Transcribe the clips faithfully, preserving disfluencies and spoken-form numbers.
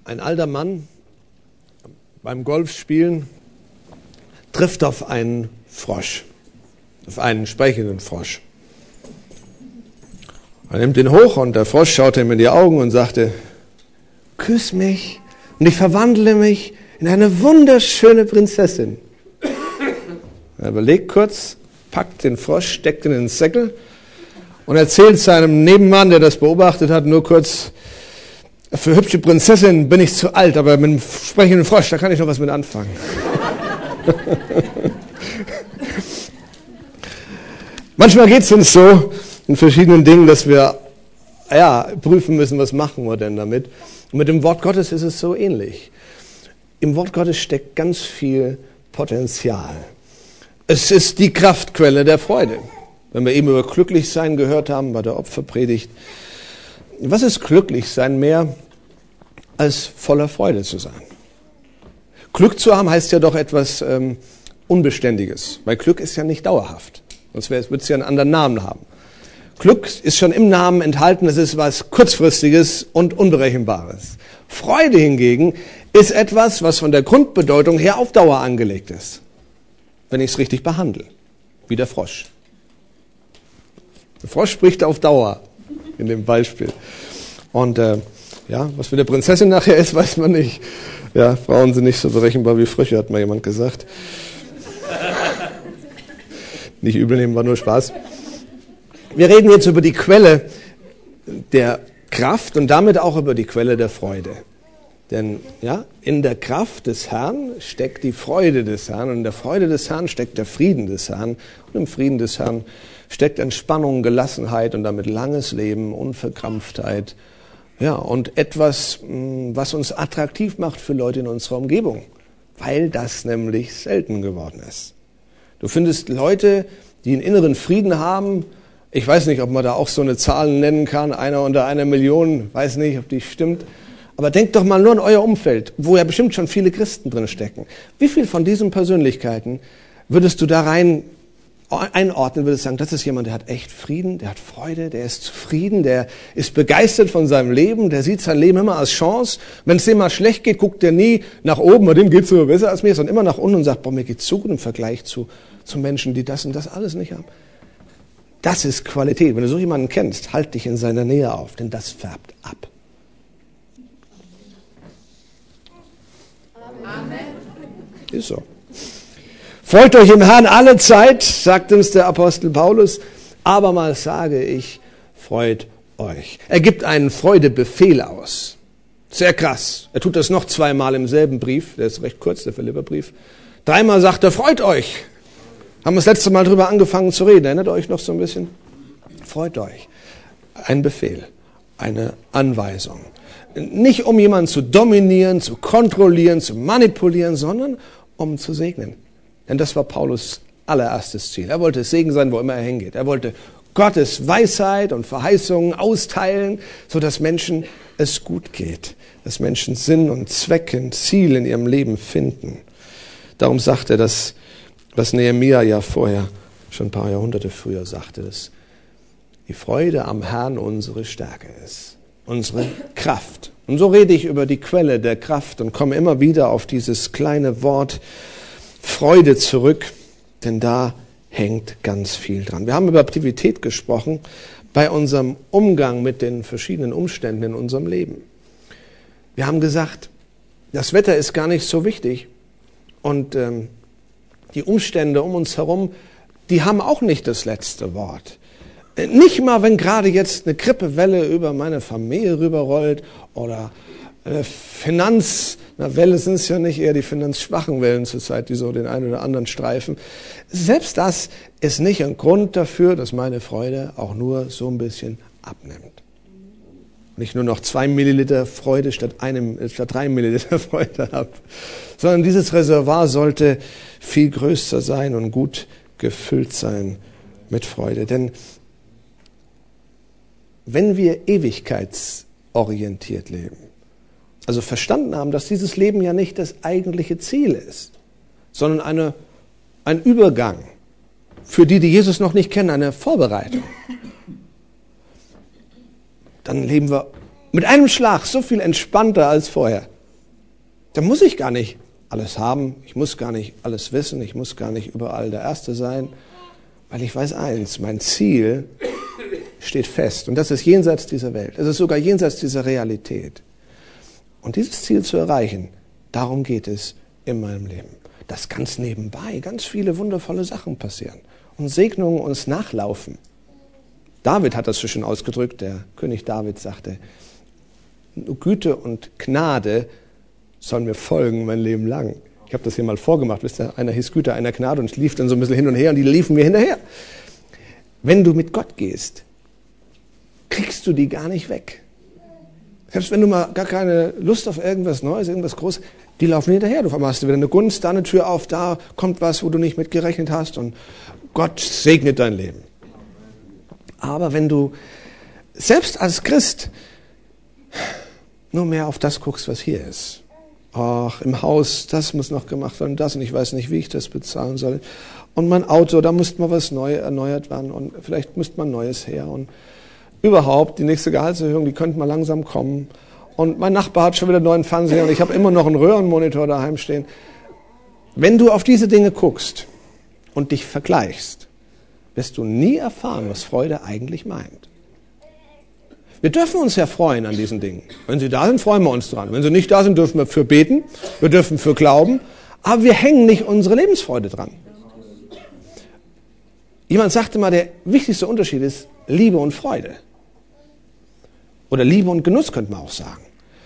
Ein alter Mann beim Golfspielen trifft auf einen Frosch, auf einen sprechenden Frosch. Er nimmt ihn hoch und der Frosch schaut ihm in die Augen und sagte, küss mich und ich verwandle mich in eine wunderschöne Prinzessin. Er überlegt kurz, packt den Frosch, steckt ihn in den Säckel und erzählt seinem Nebenmann, der das beobachtet hat, nur kurz, für hübsche Prinzessin bin ich zu alt, aber mit einem sprechenden Frosch, da kann ich noch was mit anfangen. Manchmal geht es uns so in verschiedenen Dingen, dass wir ja, prüfen müssen, was machen wir denn damit. Und mit dem Wort Gottes ist es so ähnlich. Im Wort Gottes steckt ganz viel Potenzial. Es ist die Kraftquelle der Freude. Wenn wir eben über Glücklichsein gehört haben bei der Opferpredigt. Was ist Glücklichsein mehr als voller Freude zu sein? Glück zu haben heißt ja doch etwas ähm, Unbeständiges, weil Glück ist ja nicht dauerhaft. Sonst würde es ja einen anderen Namen haben. Glück ist schon im Namen enthalten, es ist was Kurzfristiges und Unberechenbares. Freude hingegen ist etwas, was von der Grundbedeutung her auf Dauer angelegt ist, wenn ich es richtig behandle, wie der Frosch. Der Frosch spricht auf Dauer in dem Beispiel. Und äh, ja, was mit der Prinzessin nachher ist, weiß man nicht. Ja, Frauen sind nicht so berechenbar wie Frösche, hat mal jemand gesagt. Nicht übel nehmen, war nur Spaß. Wir reden jetzt über die Quelle der Kraft und damit auch über die Quelle der Freude. Denn ja, in der Kraft des Herrn steckt die Freude des Herrn und in der Freude des Herrn steckt der Frieden des Herrn und im Frieden des Herrn steckt Entspannung, Gelassenheit und damit langes Leben, Unverkrampftheit. Ja, und etwas, was uns attraktiv macht für Leute in unserer Umgebung, weil das nämlich selten geworden ist. Du findest Leute, die einen inneren Frieden haben. Ich weiß nicht, ob man da auch so eine Zahl nennen kann, einer unter einer Million, weiß nicht, ob die stimmt. Aber denkt doch mal nur an euer Umfeld, wo ja bestimmt schon viele Christen drin stecken. Wie viel von diesen Persönlichkeiten würdest du da rein einordnen, würdest sagen, das ist jemand, der hat echt Frieden, der hat Freude, der ist zufrieden, der ist begeistert von seinem Leben, der sieht sein Leben immer als Chance. Wenn es dem mal schlecht geht, guckt er nie nach oben, bei dem geht's so besser als mir, sondern immer nach unten und sagt, boah, mir geht's so gut im Vergleich zu, zu Menschen, die das und das alles nicht haben. Das ist Qualität. Wenn du so jemanden kennst, halt dich in seiner Nähe auf, denn das färbt ab. Amen. Ist so. Freut euch im Herrn alle Zeit, sagt uns der Apostel Paulus, abermals sage ich, freut euch. Er gibt einen Freudebefehl aus. Sehr krass. Er tut das noch zweimal im selben Brief, der ist recht kurz, der Philipperbrief. Dreimal sagt er, freut euch. Haben wir das letzte Mal drüber angefangen zu reden, erinnert euch noch so ein bisschen? Freut euch. Ein Befehl, eine Anweisung. Nicht um jemanden zu dominieren, zu kontrollieren, zu manipulieren, sondern um zu segnen. Denn das war Paulus' allererstes Ziel. Er wollte Segen sein, wo immer er hingeht. Er wollte Gottes Weisheit und Verheißungen austeilen, sodass Menschen es gut geht. Dass Menschen Sinn und Zweck und Ziel in ihrem Leben finden. Darum sagt er das, was Nehemia ja vorher, schon ein paar Jahrhunderte früher sagte, dass die Freude am Herrn unsere Stärke ist. Unsere Kraft. Und so rede ich über die Quelle der Kraft und komme immer wieder auf dieses kleine Wort Freude zurück, denn da hängt ganz viel dran. Wir haben über Aktivität gesprochen bei unserem Umgang mit den verschiedenen Umständen in unserem Leben. Wir haben gesagt, das Wetter ist gar nicht so wichtig und ähm, die Umstände um uns herum, die haben auch nicht das letzte Wort. Nicht mal, wenn gerade jetzt eine Grippewelle über meine Familie rüberrollt oder äh, Finanz, na Welle sind es ja nicht, eher die finanzschwachen Wellen zurzeit, die so den einen oder anderen streifen. Selbst das ist nicht ein Grund dafür, dass meine Freude auch nur so ein bisschen abnimmt. Nicht nur noch zwei Milliliter Freude statt einem, statt drei Milliliter Freude habe, sondern dieses Reservoir sollte viel größer sein und gut gefüllt sein mit Freude. Denn wenn wir ewigkeitsorientiert leben, also verstanden haben, dass dieses Leben ja nicht das eigentliche Ziel ist, sondern eine, ein Übergang für die, die Jesus noch nicht kennen, eine Vorbereitung, dann leben wir mit einem Schlag so viel entspannter als vorher. Da muss ich gar nicht alles haben, ich muss gar nicht alles wissen, ich muss gar nicht überall der Erste sein, weil ich weiß eins, mein Ziel steht fest und das ist jenseits dieser Welt, es ist sogar jenseits dieser Realität. Und dieses Ziel zu erreichen, darum geht es in meinem Leben. Dass ganz nebenbei ganz viele wundervolle Sachen passieren und Segnungen uns nachlaufen. David hat das so schön ausgedrückt, der König David sagte, Güte und Gnade sollen mir folgen mein Leben lang. Ich habe das hier mal vorgemacht, wisst ihr, einer hieß Güte, einer Gnade und ich lief dann so ein bisschen hin und her und die liefen mir hinterher. Wenn du mit Gott gehst, kriegst du die gar nicht weg. Selbst wenn du mal gar keine Lust auf irgendwas Neues, irgendwas Großes, die laufen hinterher. Du hast wieder eine Gunst, da eine Tür auf, da kommt was, wo du nicht mit gerechnet hast und Gott segnet dein Leben. Aber wenn du selbst als Christ nur mehr auf das guckst, was hier ist. Ach, im Haus, das muss noch gemacht werden, das und ich weiß nicht, wie ich das bezahlen soll. Und mein Auto, da muss mal was neu erneuert werden und vielleicht müsste mal Neues her. Und überhaupt, die nächste Gehaltserhöhung, die könnte mal langsam kommen. Und mein Nachbar hat schon wieder einen neuen Fernseher und ich habe immer noch einen Röhrenmonitor daheim stehen. Wenn du auf diese Dinge guckst und dich vergleichst, wirst du nie erfahren, was Freude eigentlich meint. Wir dürfen uns ja freuen an diesen Dingen. Wenn sie da sind, freuen wir uns dran. Wenn sie nicht da sind, dürfen wir für beten, wir dürfen für glauben, aber wir hängen nicht unsere Lebensfreude dran. Jemand sagte mal, der wichtigste Unterschied ist Liebe und Freude. Oder Liebe und Genuss könnte man auch sagen.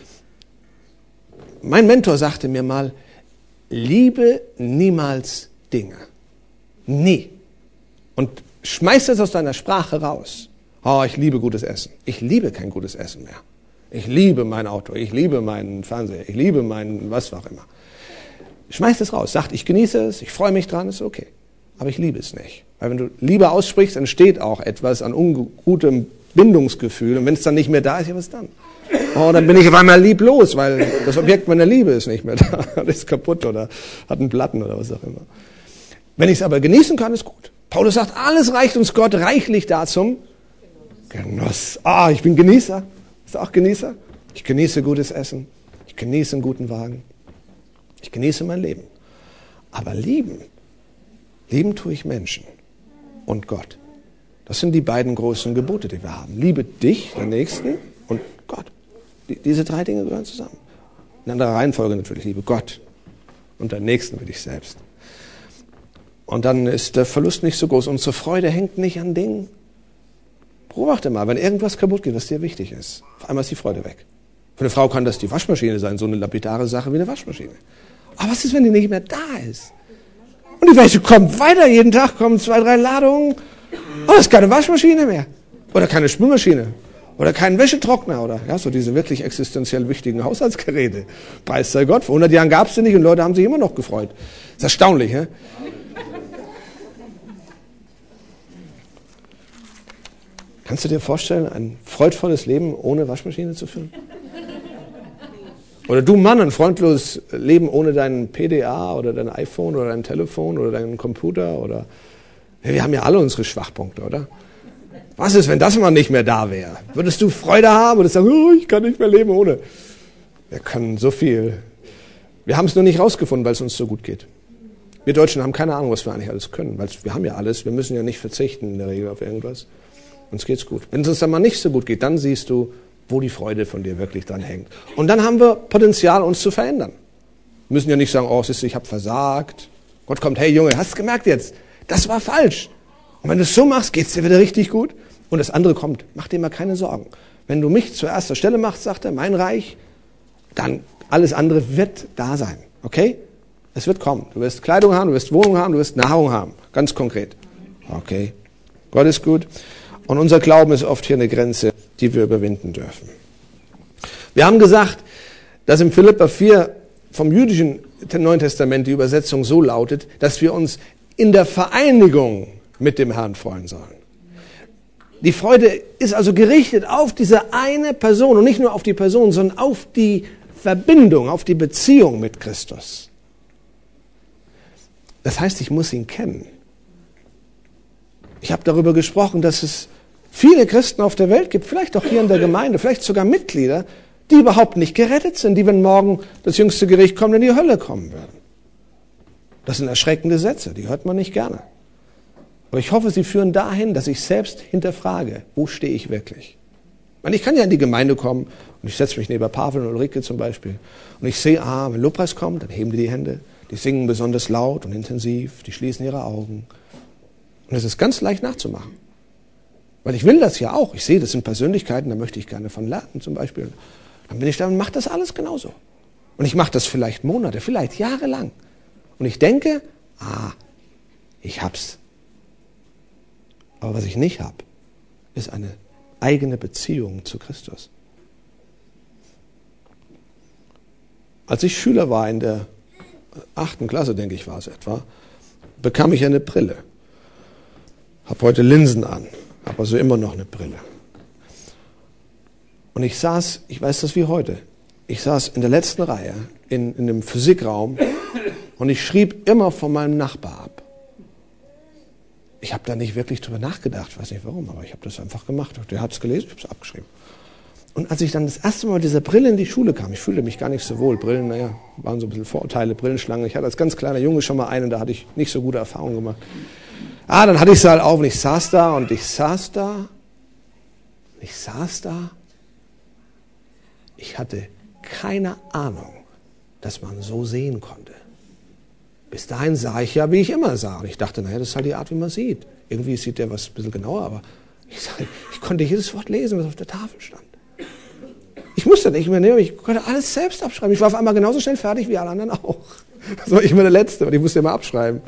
Mein Mentor sagte mir mal, liebe niemals Dinge. Nie. Und schmeiß das aus deiner Sprache raus. Oh, ich liebe gutes Essen. Ich liebe kein gutes Essen mehr. Ich liebe mein Auto, ich liebe meinen Fernseher, ich liebe meinen was auch immer. Schmeiß das raus. Sagt, ich genieße es, ich freue mich dran, ist okay. Aber ich liebe es nicht. Weil wenn du Liebe aussprichst, entsteht auch etwas an ungutem Bindungsgefühl. Und wenn es dann nicht mehr da ist, ja, was dann? Oh, dann bin ich auf einmal lieblos, weil das Objekt meiner Liebe ist nicht mehr da. Das ist kaputt oder hat einen Platten oder was auch immer. Wenn ich es aber genießen kann, ist gut. Paulus sagt, alles reicht uns Gott reichlich da zum Genuss. Ah, ich bin Genießer. Bist du auch Genießer? Ich genieße gutes Essen. Ich genieße einen guten Wagen. Ich genieße mein Leben. Aber lieben, lieben tue ich Menschen und Gott. Das sind die beiden großen Gebote, die wir haben. Liebe dich, den Nächsten, und Gott. Die, diese drei Dinge gehören zusammen. In anderer Reihenfolge natürlich. Liebe Gott und den Nächsten wie dich selbst. Und dann ist der Verlust nicht so groß. Unsere Freude hängt nicht an Dingen. Beobachte mal, wenn irgendwas kaputt geht, was dir wichtig ist. Auf einmal ist die Freude weg. Für eine Frau kann das die Waschmaschine sein, so eine lapidare Sache wie eine Waschmaschine. Aber was ist, wenn die nicht mehr da ist? Und die Wäsche kommt weiter, jeden Tag kommen zwei, drei Ladungen. Oh, es ist keine Waschmaschine mehr. Oder keine Spülmaschine. Oder kein Wäschetrockner. Oder ja, so diese wirklich existenziell wichtigen Haushaltsgeräte. Preis sei Gott. Vor hundert Jahren gab es die nicht und Leute haben sich immer noch gefreut. Das ist erstaunlich, hä? Kannst du dir vorstellen, ein freudvolles Leben ohne Waschmaschine zu führen? Oder du Mann, ein freundloses Leben ohne deinen P D A oder dein iPhone oder dein Telefon oder deinen Computer? Oder ja, wir haben ja alle unsere Schwachpunkte, oder? Was ist, wenn das mal nicht mehr da wäre? Würdest du Freude haben? Würdest du sagen, oh, ich kann nicht mehr leben ohne? Wir können so viel. Wir haben es nur nicht rausgefunden, weil es uns so gut geht. Wir Deutschen haben keine Ahnung, was wir eigentlich alles können, weil wir haben ja alles. Wir müssen ja nicht verzichten in der Regel auf irgendwas. Uns geht's gut. Wenn es uns dann mal nicht so gut geht, dann siehst du, wo die Freude von dir wirklich dran hängt. Und dann haben wir Potenzial, uns zu verändern. Wir müssen ja nicht sagen, oh, siehst du, ich habe versagt. Gott kommt, hey Junge, hast du gemerkt jetzt? Das war falsch. Und wenn du es so machst, geht's dir wieder richtig gut. Und das andere kommt. Mach dir mal keine Sorgen. Wenn du mich zur ersten Stelle machst, sagt er, mein Reich, dann alles andere wird da sein. Okay? Es wird kommen. Du wirst Kleidung haben, du wirst Wohnung haben, du wirst Nahrung haben. Ganz konkret. Okay. Gott ist gut. Und unser Glauben ist oft hier eine Grenze, die wir überwinden dürfen. Wir haben gesagt, dass im Philipper vier vom jüdischen Neuen Testament die Übersetzung so lautet, dass wir uns in der Vereinigung mit dem Herrn freuen sollen. Die Freude ist also gerichtet auf diese eine Person und nicht nur auf die Person, sondern auf die Verbindung, auf die Beziehung mit Christus. Das heißt, ich muss ihn kennen. Ich habe darüber gesprochen, dass es viele Christen auf der Welt gibt, vielleicht auch hier in der Gemeinde, vielleicht sogar Mitglieder, die überhaupt nicht gerettet sind, die, wenn morgen das jüngste Gericht kommt, in die Hölle kommen würden. Das sind erschreckende Sätze, die hört man nicht gerne. Aber ich hoffe, sie führen dahin, dass ich selbst hinterfrage, wo stehe ich wirklich? Und ich kann ja in die Gemeinde kommen und ich setze mich neben Pavel und Ulrike zum Beispiel und ich sehe, ah, wenn Lobpreis kommt, dann heben die die Hände, die singen besonders laut und intensiv, die schließen ihre Augen. Und es ist ganz leicht nachzumachen. Weil ich will das ja auch. Ich sehe, das sind Persönlichkeiten, da möchte ich gerne von lernen zum Beispiel. Dann bin ich da und mache das alles genauso. Und ich mache das vielleicht Monate, vielleicht jahrelang. Und ich denke, ah, ich hab's. Aber was ich nicht habe, ist eine eigene Beziehung zu Christus. Als ich Schüler war in der achten Klasse, denke ich, war es etwa, bekam ich eine Brille. Habe heute Linsen an, habe also immer noch eine Brille. Und ich saß, ich weiß das wie heute, ich saß in der letzten Reihe in, in dem Physikraum und ich schrieb immer von meinem Nachbar ab. Ich habe da nicht wirklich drüber nachgedacht, weiß nicht warum, aber ich habe das einfach gemacht. Der hat es gelesen, ich habe es abgeschrieben. Und als ich dann das erste Mal mit dieser Brille in die Schule kam, ich fühlte mich gar nicht so wohl. Brillen, naja, waren so ein bisschen Vorurteile, Brillenschlangen. Ich hatte als ganz kleiner Junge schon mal einen, da hatte ich nicht so gute Erfahrungen gemacht. Ah, dann hatte ich sie halt auf und ich saß da und ich saß da. Ich saß da. Ich hatte keine Ahnung, dass man so sehen konnte. Bis dahin sah ich ja, wie ich immer sah. Und ich dachte, naja, das ist halt die Art, wie man sieht. Irgendwie sieht der was ein bisschen genauer, aber ich, ich konnte jedes Wort lesen, was auf der Tafel stand. Ich musste nicht mehr nehmen, ich konnte alles selbst abschreiben. Ich war auf einmal genauso schnell fertig wie alle anderen auch. Das war ich immer der Letzte, und ich musste immer abschreiben.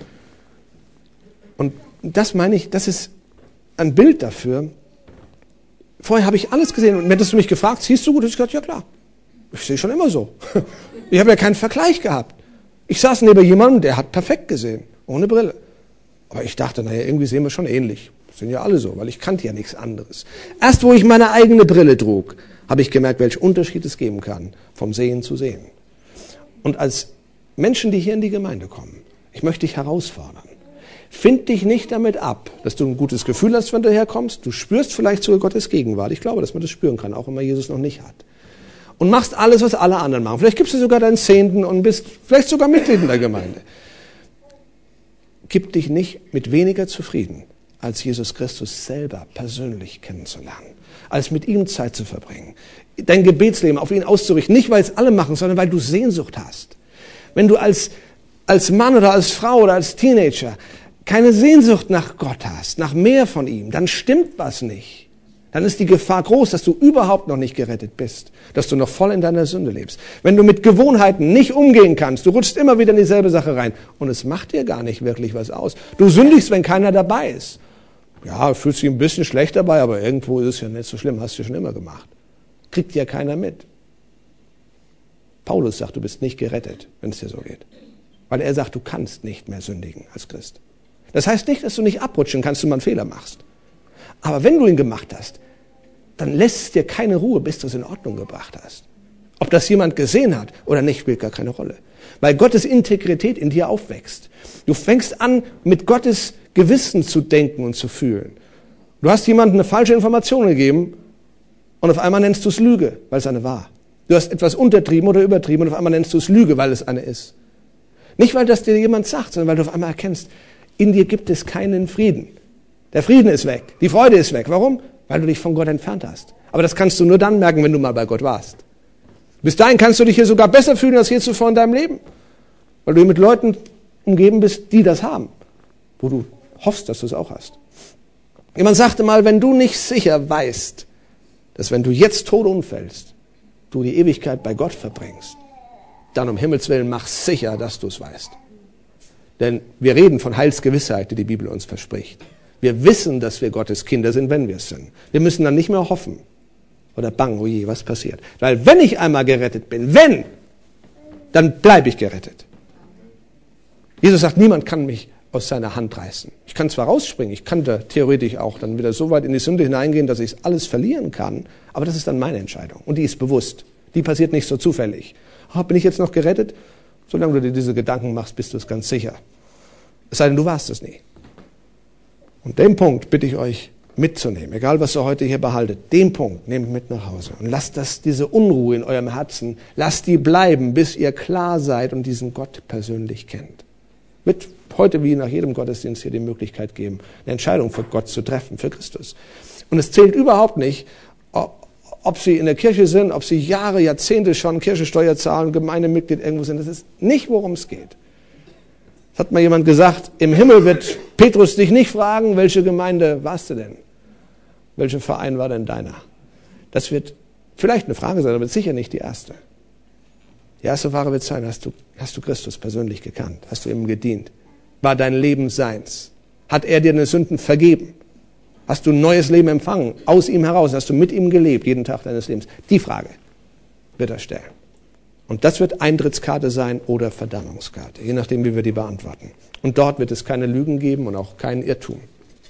Und das meine ich, das ist ein Bild dafür. Vorher habe ich alles gesehen und hättest du mich gefragt, siehst du gut? Ich gesagt, ja klar, ich sehe schon immer so. Ich habe ja keinen Vergleich gehabt. Ich saß neben jemandem, der hat perfekt gesehen, ohne Brille. Aber ich dachte, naja, irgendwie sehen wir schon ähnlich. Sind ja alle so, weil ich kannte ja nichts anderes. Erst wo ich meine eigene Brille trug, habe ich gemerkt, welchen Unterschied es geben kann, vom Sehen zu Sehen. Und als Menschen, die hier in die Gemeinde kommen, ich möchte dich herausfordern. Find dich nicht damit ab, dass du ein gutes Gefühl hast, wenn du herkommst. Du spürst vielleicht sogar Gottes Gegenwart. Ich glaube, dass man das spüren kann, auch wenn man Jesus noch nicht hat. Und machst alles, was alle anderen machen. Vielleicht gibst du sogar deinen Zehnten und bist vielleicht sogar Mitglied in der Gemeinde. Gib dich nicht mit weniger zufrieden, als Jesus Christus selber persönlich kennenzulernen. Als mit ihm Zeit zu verbringen. Dein Gebetsleben auf ihn auszurichten. Nicht, weil es alle machen, sondern weil du Sehnsucht hast. Wenn du als, als Mann oder als Frau oder als Teenager keine Sehnsucht nach Gott hast, nach mehr von ihm, dann stimmt was nicht. Dann ist die Gefahr groß, dass du überhaupt noch nicht gerettet bist, dass du noch voll in deiner Sünde lebst. Wenn du mit Gewohnheiten nicht umgehen kannst, du rutschst immer wieder in dieselbe Sache rein und es macht dir gar nicht wirklich was aus. Du sündigst, wenn keiner dabei ist. Ja, fühlst dich ein bisschen schlecht dabei, aber irgendwo ist es ja nicht so schlimm, hast du schon immer gemacht. Kriegt ja keiner mit. Paulus sagt, du bist nicht gerettet, wenn es dir so geht. Weil er sagt, du kannst nicht mehr sündigen als Christ. Das heißt nicht, dass du nicht abrutschen kannst und mal einen Fehler machst. Aber wenn du ihn gemacht hast, dann lässt es dir keine Ruhe, bis du es in Ordnung gebracht hast. Ob das jemand gesehen hat oder nicht, spielt gar keine Rolle. Weil Gottes Integrität in dir aufwächst. Du fängst an, mit Gottes Gewissen zu denken und zu fühlen. Du hast jemandem eine falsche Information gegeben und auf einmal nennst du es Lüge, weil es eine war. Du hast etwas untertrieben oder übertrieben und auf einmal nennst du es Lüge, weil es eine ist. Nicht, weil das dir jemand sagt, sondern weil du auf einmal erkennst, in dir gibt es keinen Frieden. Der Frieden ist weg, die Freude ist weg. Warum? Weil du dich von Gott entfernt hast. Aber das kannst du nur dann merken, wenn du mal bei Gott warst. Bis dahin kannst du dich hier sogar besser fühlen als je zuvor in deinem Leben. Weil du mit Leuten umgeben bist, die das haben. Wo du hoffst, dass du es auch hast. Jemand sagte mal, wenn du nicht sicher weißt, dass wenn du jetzt tot umfällst, du die Ewigkeit bei Gott verbringst, dann um Himmels Willen mach sicher, dass du es weißt. Denn wir reden von Heilsgewissheit, die die Bibel uns verspricht. Wir wissen, dass wir Gottes Kinder sind, wenn wir es sind. Wir müssen dann nicht mehr hoffen oder bangen, oh je, was passiert. Weil wenn ich einmal gerettet bin, wenn, dann bleibe ich gerettet. Jesus sagt, niemand kann mich aus seiner Hand reißen. Ich kann zwar rausspringen, ich kann da theoretisch auch dann wieder so weit in die Sünde hineingehen, dass ich alles verlieren kann, aber das ist dann meine Entscheidung und die ist bewusst. Die passiert nicht so zufällig. Oh, bin ich jetzt noch gerettet? Solange du dir diese Gedanken machst, bist du es ganz sicher. Es sei denn, du warst es nie. Und den Punkt bitte ich euch, mitzunehmen, egal was ihr heute hier behaltet, den Punkt nehmt mit nach Hause und lasst das, diese Unruhe in eurem Herzen, lasst die bleiben, bis ihr klar seid und diesen Gott persönlich kennt. Wird heute wie nach jedem Gottesdienst hier die Möglichkeit geben, eine Entscheidung für Gott zu treffen, für Christus. Und es zählt überhaupt nicht, ob sie in der Kirche sind, ob sie Jahre, Jahrzehnte schon Kirchensteuer zahlen, Gemeindemitglied irgendwo sind. Das ist nicht, worum es geht. Das hat mal jemand gesagt, im Himmel wird Petrus dich nicht fragen, welche Gemeinde warst du denn? Welcher Verein war denn deiner? Das wird vielleicht eine Frage sein, aber sicher nicht die erste. Die erste Frage wird sein, hast du, hast du Christus persönlich gekannt? Hast du ihm gedient? War dein Leben seins? Hat er dir deine Sünden vergeben? Hast du ein neues Leben empfangen? Aus ihm heraus? Hast du mit ihm gelebt, jeden Tag deines Lebens? Die Frage wird er stellen. Und das wird Eintrittskarte sein oder Verdammungskarte, je nachdem, wie wir die beantworten. Und dort wird es keine Lügen geben und auch keinen Irrtum.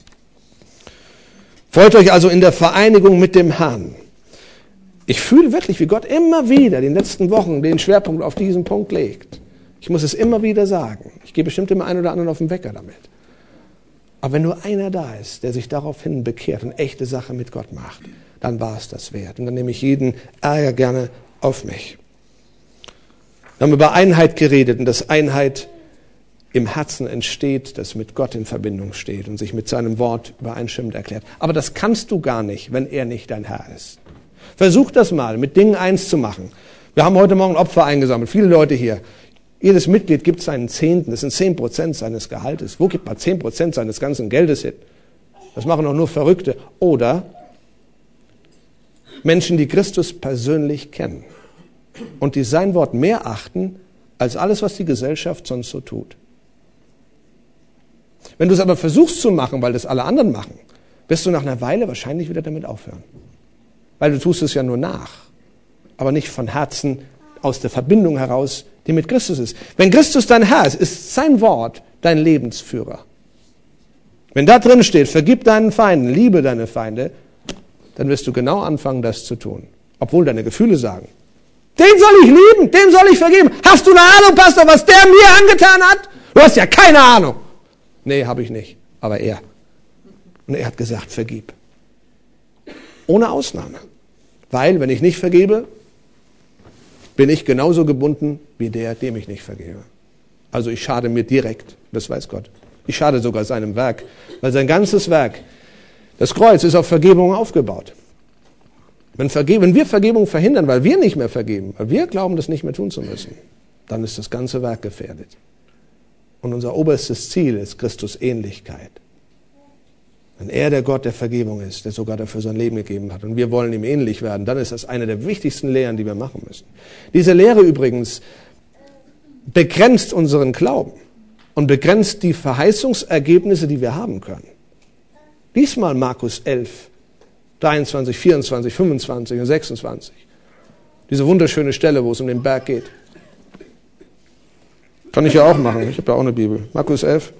Freut euch also in der Vereinigung mit dem Herrn. Ich fühle wirklich, wie Gott immer wieder in den letzten Wochen den Schwerpunkt auf diesen Punkt legt. Ich muss es immer wieder sagen. Ich gehe bestimmt dem einen oder anderen auf den Wecker damit. Aber wenn nur einer da ist, der sich daraufhin bekehrt und echte Sache mit Gott macht, dann war es das wert. Und dann nehme ich jeden Ärger gerne auf mich. Wir haben über Einheit geredet und dass Einheit im Herzen entsteht, das mit Gott in Verbindung steht und sich mit seinem Wort übereinstimmend erklärt. Aber das kannst du gar nicht, wenn er nicht dein Herr ist. Versuch das mal, mit Dingen eins zu machen. Wir haben heute Morgen Opfer eingesammelt, viele Leute hier. Jedes Mitglied gibt seinen Zehnten, das sind zehn Prozent seines Gehaltes. Wo gibt man zehn Prozent seines ganzen Geldes hin? Das machen auch nur Verrückte. Oder Menschen, die Christus persönlich kennen und die sein Wort mehr achten, als alles, was die Gesellschaft sonst so tut. Wenn du es aber versuchst zu machen, weil das alle anderen machen, wirst du nach einer Weile wahrscheinlich wieder damit aufhören. Weil du tust es ja nur nach, aber nicht von Herzen aus der Verbindung heraus, die mit Christus ist. Wenn Christus dein Herr ist, ist sein Wort dein Lebensführer. Wenn da drin steht, vergib deinen Feinden, liebe deine Feinde, dann wirst du genau anfangen, das zu tun. Obwohl deine Gefühle sagen, den soll ich lieben, dem soll ich vergeben. Hast du eine Ahnung, Pastor, was der mir angetan hat? Du hast ja keine Ahnung. Nee, habe ich nicht, aber er. Und er hat gesagt, vergib. Ohne Ausnahme. Weil, wenn ich nicht vergebe, bin ich genauso gebunden wie der, dem ich nicht vergebe. Also ich schade mir direkt, das weiß Gott. Ich schade sogar seinem Werk, weil sein ganzes Werk, das Kreuz, ist auf Vergebung aufgebaut. Wenn, Verge- wenn wir Vergebung verhindern, weil wir nicht mehr vergeben, weil wir glauben, das nicht mehr tun zu müssen, dann ist das ganze Werk gefährdet. Und unser oberstes Ziel ist Christus Ähnlichkeit. Wenn er der Gott der Vergebung ist, der sogar dafür sein Leben gegeben hat und wir wollen ihm ähnlich werden, dann ist das eine der wichtigsten Lehren, die wir machen müssen. Diese Lehre übrigens begrenzt unseren Glauben und begrenzt die Verheißungsergebnisse, die wir haben können. Lies mal Markus elf, dreiundzwanzig, vierundzwanzig, fünfundzwanzig und sechsundzwanzig. Diese wunderschöne Stelle, wo es um den Berg geht. Kann ich ja auch machen, ich habe ja auch eine Bibel. Markus elf.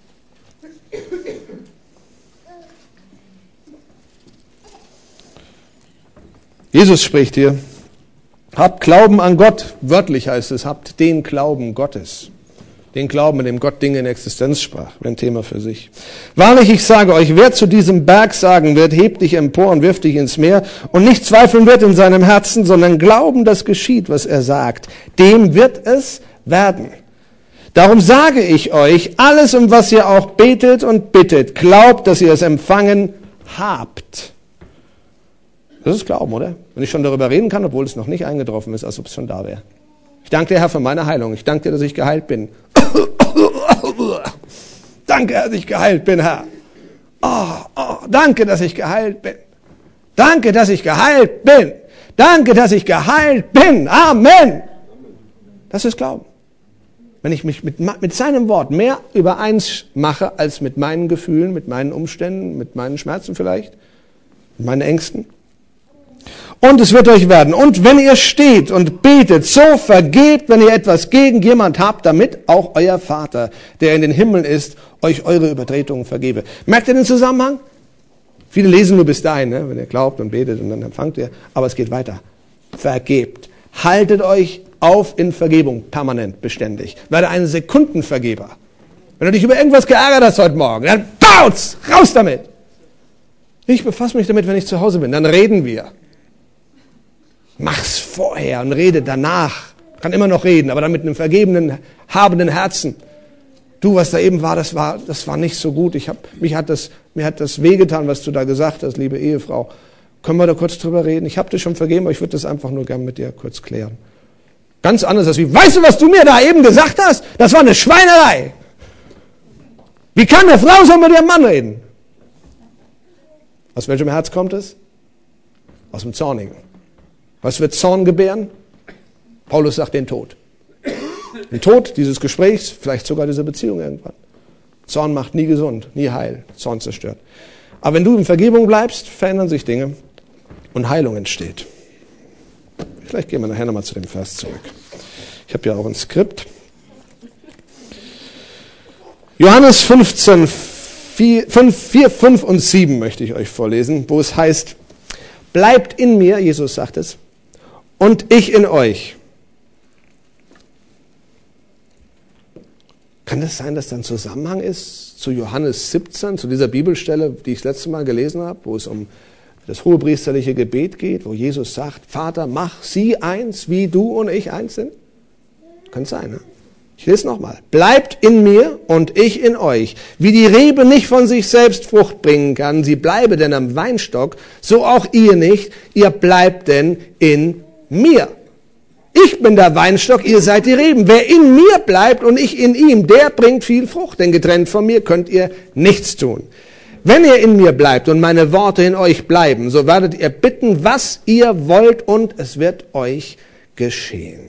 Jesus spricht hier, habt Glauben an Gott, wörtlich heißt es, habt den Glauben Gottes. Den Glauben, mit dem Gott Dinge in Existenz sprach, ein Thema für sich. Wahrlich, ich sage euch, wer zu diesem Berg sagen wird, heb dich empor und wirf dich ins Meer und nicht zweifeln wird in seinem Herzen, sondern glauben, dass geschieht, was er sagt, dem wird es werden. Darum sage ich euch, alles, um was ihr auch betet und bittet, glaubt, dass ihr es empfangen habt. Das ist Glauben, oder? Wenn ich schon darüber reden kann, obwohl es noch nicht eingetroffen ist, als ob es schon da wäre. Ich danke dir, Herr, für meine Heilung. Ich danke dir, dass ich geheilt bin. Danke, dass ich geheilt bin, Herr. Oh, oh, danke, dass ich geheilt bin. Danke, dass ich geheilt bin. Danke, dass ich geheilt bin. Amen. Das ist Glauben. Wenn ich mich mit, mit seinem Wort mehr übereins mache als mit meinen Gefühlen, mit meinen Umständen, mit meinen Schmerzen vielleicht, mit meinen Ängsten. Und es wird euch werden. Und wenn ihr steht und betet, so vergebt, wenn ihr etwas gegen jemand habt, damit auch euer Vater, der in den Himmeln ist, euch eure Übertretungen vergebe. Merkt ihr den Zusammenhang? Viele lesen nur bis dahin, ne? Wenn ihr glaubt und betet und dann empfangt ihr. Aber es geht weiter. Vergebt. Haltet euch auf in Vergebung, permanent, beständig. Werde ein Sekundenvergeber. Wenn du dich über irgendwas geärgert hast heute Morgen, dann baut's! Raus damit! Ich befasse mich damit, wenn ich zu Hause bin. Dann reden wir. Mach's vorher und rede danach. Kann immer noch reden, aber dann mit einem vergebenen, habenden Herzen. Du, was da eben war, das war, das war nicht so gut. Ich hab, mich hat das, mir hat das wehgetan, was du da gesagt hast, liebe Ehefrau. Können wir da kurz drüber reden? Ich habe dir schon vergeben, aber ich würde das einfach nur gern mit dir kurz klären. Ganz anders als wie, weißt du, was du mir da eben gesagt hast? Das war eine Schweinerei. Wie kann eine Frau so mit ihrem Mann reden? Aus welchem Herz kommt es? Aus dem Zornigen. Was wird Zorn gebären? Paulus sagt den Tod. Den Tod dieses Gesprächs, vielleicht sogar dieser Beziehung irgendwann. Zorn macht nie gesund, nie heil. Zorn zerstört. Aber wenn du in Vergebung bleibst, verändern sich Dinge und Heilung entsteht. Vielleicht gehen wir nachher nochmal zu dem Vers zurück. Ich habe ja auch ein Skript. Johannes fünfzehn, vier, fünf und sieben möchte ich euch vorlesen, wo es heißt, bleibt in mir, Jesus sagt es, und ich in euch. Kann das sein, dass da ein Zusammenhang ist zu Johannes siebzehn, zu dieser Bibelstelle, die ich das letzte Mal gelesen habe, wo es um das hohepriesterliche Gebet geht, wo Jesus sagt, Vater, mach sie eins, wie du und ich eins sind? Kann sein, ne? Ich lese nochmal. Bleibt in mir und ich in euch. Wie die Rebe nicht von sich selbst Frucht bringen kann, sie bleibe denn am Weinstock, so auch ihr nicht, ihr bleibt denn in mir. Ich bin der Weinstock, ihr seid die Reben. Wer in mir bleibt und ich in ihm, der bringt viel Frucht, denn getrennt von mir könnt ihr nichts tun. Wenn ihr in mir bleibt und meine Worte in euch bleiben, so werdet ihr bitten, was ihr wollt, und es wird euch geschehen.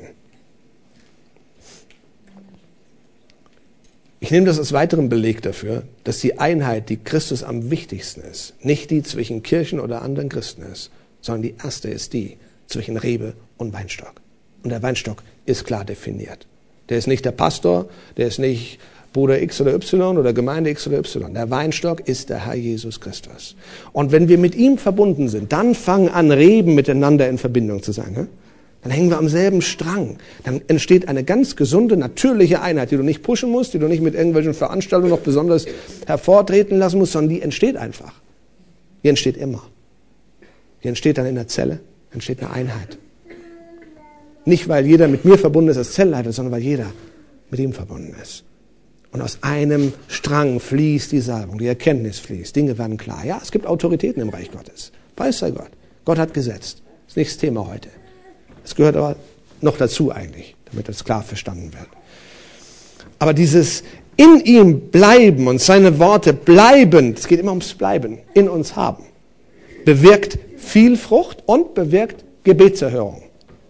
Ich nehme das als weiteren Beleg dafür, dass die Einheit, die Christus am wichtigsten ist, nicht die zwischen Kirchen oder anderen Christen ist, sondern die erste ist die zwischen Rebe und Weinstock. Und der Weinstock ist klar definiert. Der ist nicht der Pastor, der ist nicht Bruder X oder Y oder Gemeinde X oder Y. Der Weinstock ist der Herr Jesus Christus. Und wenn wir mit ihm verbunden sind, dann fangen an, Reben miteinander in Verbindung zu sein. Ne? Dann hängen wir am selben Strang. Dann entsteht eine ganz gesunde, natürliche Einheit, die du nicht pushen musst, die du nicht mit irgendwelchen Veranstaltungen noch besonders hervortreten lassen musst, sondern die entsteht einfach. Die entsteht immer. Die entsteht dann in der Zelle, entsteht eine Einheit. Nicht, weil jeder mit mir verbunden ist als Zellleiter, sondern weil jeder mit ihm verbunden ist. Und aus einem Strang fließt die Salbung, die Erkenntnis fließt, Dinge werden klar. Ja, es gibt Autoritäten im Reich Gottes. Preis sei Gott. Gott hat gesetzt. Das ist nicht das Thema heute. Es gehört aber noch dazu eigentlich, damit das klar verstanden wird. Aber dieses in ihm bleiben und seine Worte bleibend, es geht immer ums Bleiben, in uns haben, bewirkt viel Frucht und bewirkt Gebetserhörung.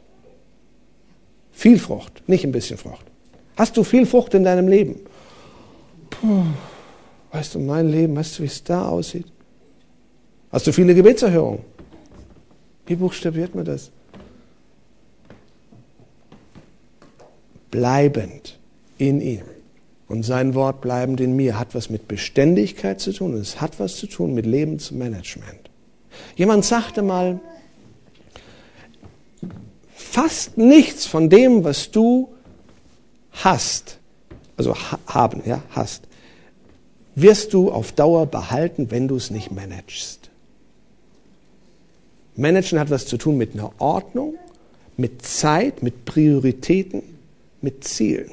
Viel Frucht, nicht ein bisschen Frucht. Hast du viel Frucht in deinem Leben? Puh, weißt du, mein Leben, weißt du, wie es da aussieht? Hast du viele Gebetserhörungen? Wie buchstabiert man das? Bleibend in ihm und sein Wort bleibend in mir hat was mit Beständigkeit zu tun und es hat was zu tun mit Lebensmanagement. Jemand sagte mal, fast nichts von dem, was du hast, also ha- haben, ja, hast, wirst du auf Dauer behalten, wenn du es nicht managst. Managen hat was zu tun mit einer Ordnung, mit Zeit, mit Prioritäten, mit Zielen.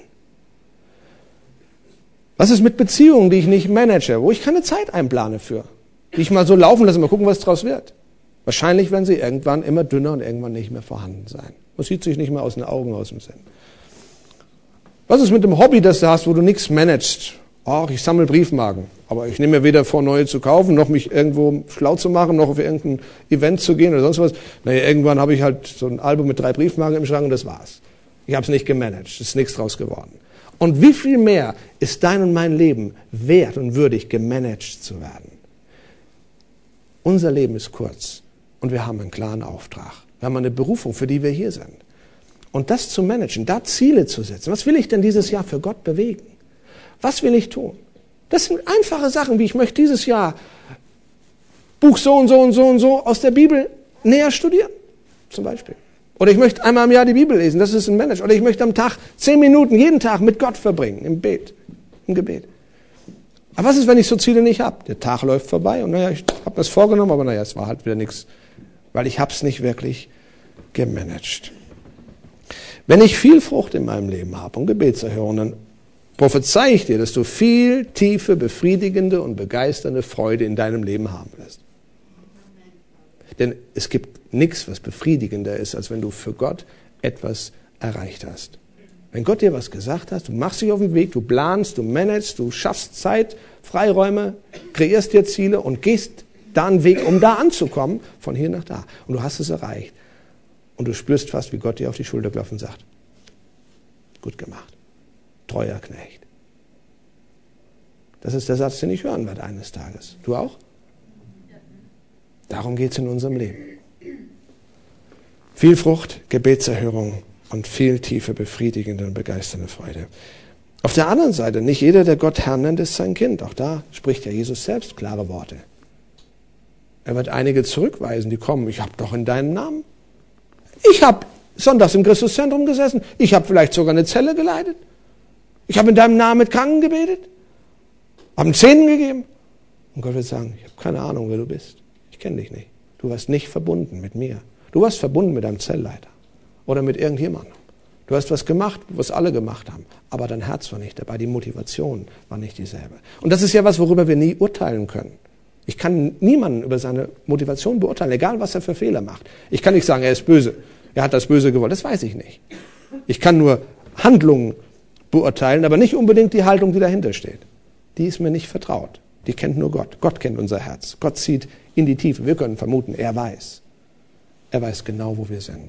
Was ist mit Beziehungen, die ich nicht manage, wo ich keine Zeit einplane für, die ich mal so laufen lasse, mal gucken, was draus wird? Wahrscheinlich werden sie irgendwann immer dünner und irgendwann nicht mehr vorhanden sein. Man sieht sich nicht mehr aus den Augen, aus dem Sinn. Was ist mit dem Hobby, das du hast, wo du nichts managst? Ach, ich sammle Briefmarken, aber ich nehme mir weder vor, neue zu kaufen, noch mich irgendwo schlau zu machen, noch auf irgendein Event zu gehen oder sonst was. Naja, irgendwann habe ich halt so ein Album mit drei Briefmarken im Schrank und das war's. Ich habe es nicht gemanagt, es ist nichts draus geworden. Und wie viel mehr ist dein und mein Leben wert und würdig, gemanagt zu werden? Unser Leben ist kurz und wir haben einen klaren Auftrag. Wir haben eine Berufung, für die wir hier sind. Und das zu managen, da Ziele zu setzen. Was will ich denn dieses Jahr für Gott bewegen? Was will ich tun? Das sind einfache Sachen, wie ich möchte dieses Jahr Buch so und so und so und so aus der Bibel näher studieren, zum Beispiel. Oder ich möchte einmal im Jahr die Bibel lesen, das ist ein Management. Oder ich möchte am Tag zehn Minuten jeden Tag mit Gott verbringen, im Gebet, im Gebet. Aber was ist, wenn ich so Ziele nicht habe? Der Tag läuft vorbei und naja, ich habe das vorgenommen, aber naja, es war halt wieder nichts, weil ich habe es nicht wirklich gemanagt. Wenn ich viel Frucht in meinem Leben habe und Gebetserhörung, dann prophezei ich dir, dass du viel tiefe, befriedigende und begeisternde Freude in deinem Leben haben wirst. Denn es gibt nichts, was befriedigender ist, als wenn du für Gott etwas erreicht hast. Wenn Gott dir was gesagt hat, du machst dich auf den Weg, du planst, du managst, du schaffst Zeit, Freiräume, kreierst dir Ziele und gehst da einen Weg, um da anzukommen, von hier nach da. Und du hast es erreicht. Und du spürst fast, wie Gott dir auf die Schulter klopft und sagt, gut gemacht, treuer Knecht. Das ist der Satz, den ich hören werde eines Tages. Du auch? Darum geht es in unserem Leben. Viel Frucht, Gebetserhörung und viel tiefe, befriedigende und begeisternde Freude. Auf der anderen Seite, nicht jeder, der Gott Herr nennt, ist sein Kind. Auch da spricht ja Jesus selbst klare Worte. Er wird einige zurückweisen, die kommen, ich habe doch in deinem Namen. Ich habe sonntags im Christuszentrum gesessen. Ich habe vielleicht sogar eine Zelle geleitet. Ich habe in deinem Namen mit Kranken gebetet. Habe Zähnen gegeben. Und Gott wird sagen, ich habe keine Ahnung, wer du bist. Ich kenne dich nicht. Du warst nicht verbunden mit mir. Du warst verbunden mit deinem Zellleiter oder mit irgendjemandem. Du hast was gemacht, was alle gemacht haben. Aber dein Herz war nicht dabei. Die Motivation war nicht dieselbe. Und das ist ja was, worüber wir nie urteilen können. Ich kann niemanden über seine Motivation beurteilen, egal was er für Fehler macht. Ich kann nicht sagen, er ist böse. Er hat das Böse gewollt. Das weiß ich nicht. Ich kann nur Handlungen beurteilen, aber nicht unbedingt die Haltung, die dahinter steht. Die ist mir nicht vertraut. Die kennt nur Gott. Gott kennt unser Herz. Gott sieht in die Tiefe. Wir können vermuten, er weiß. Er weiß genau, wo wir sind.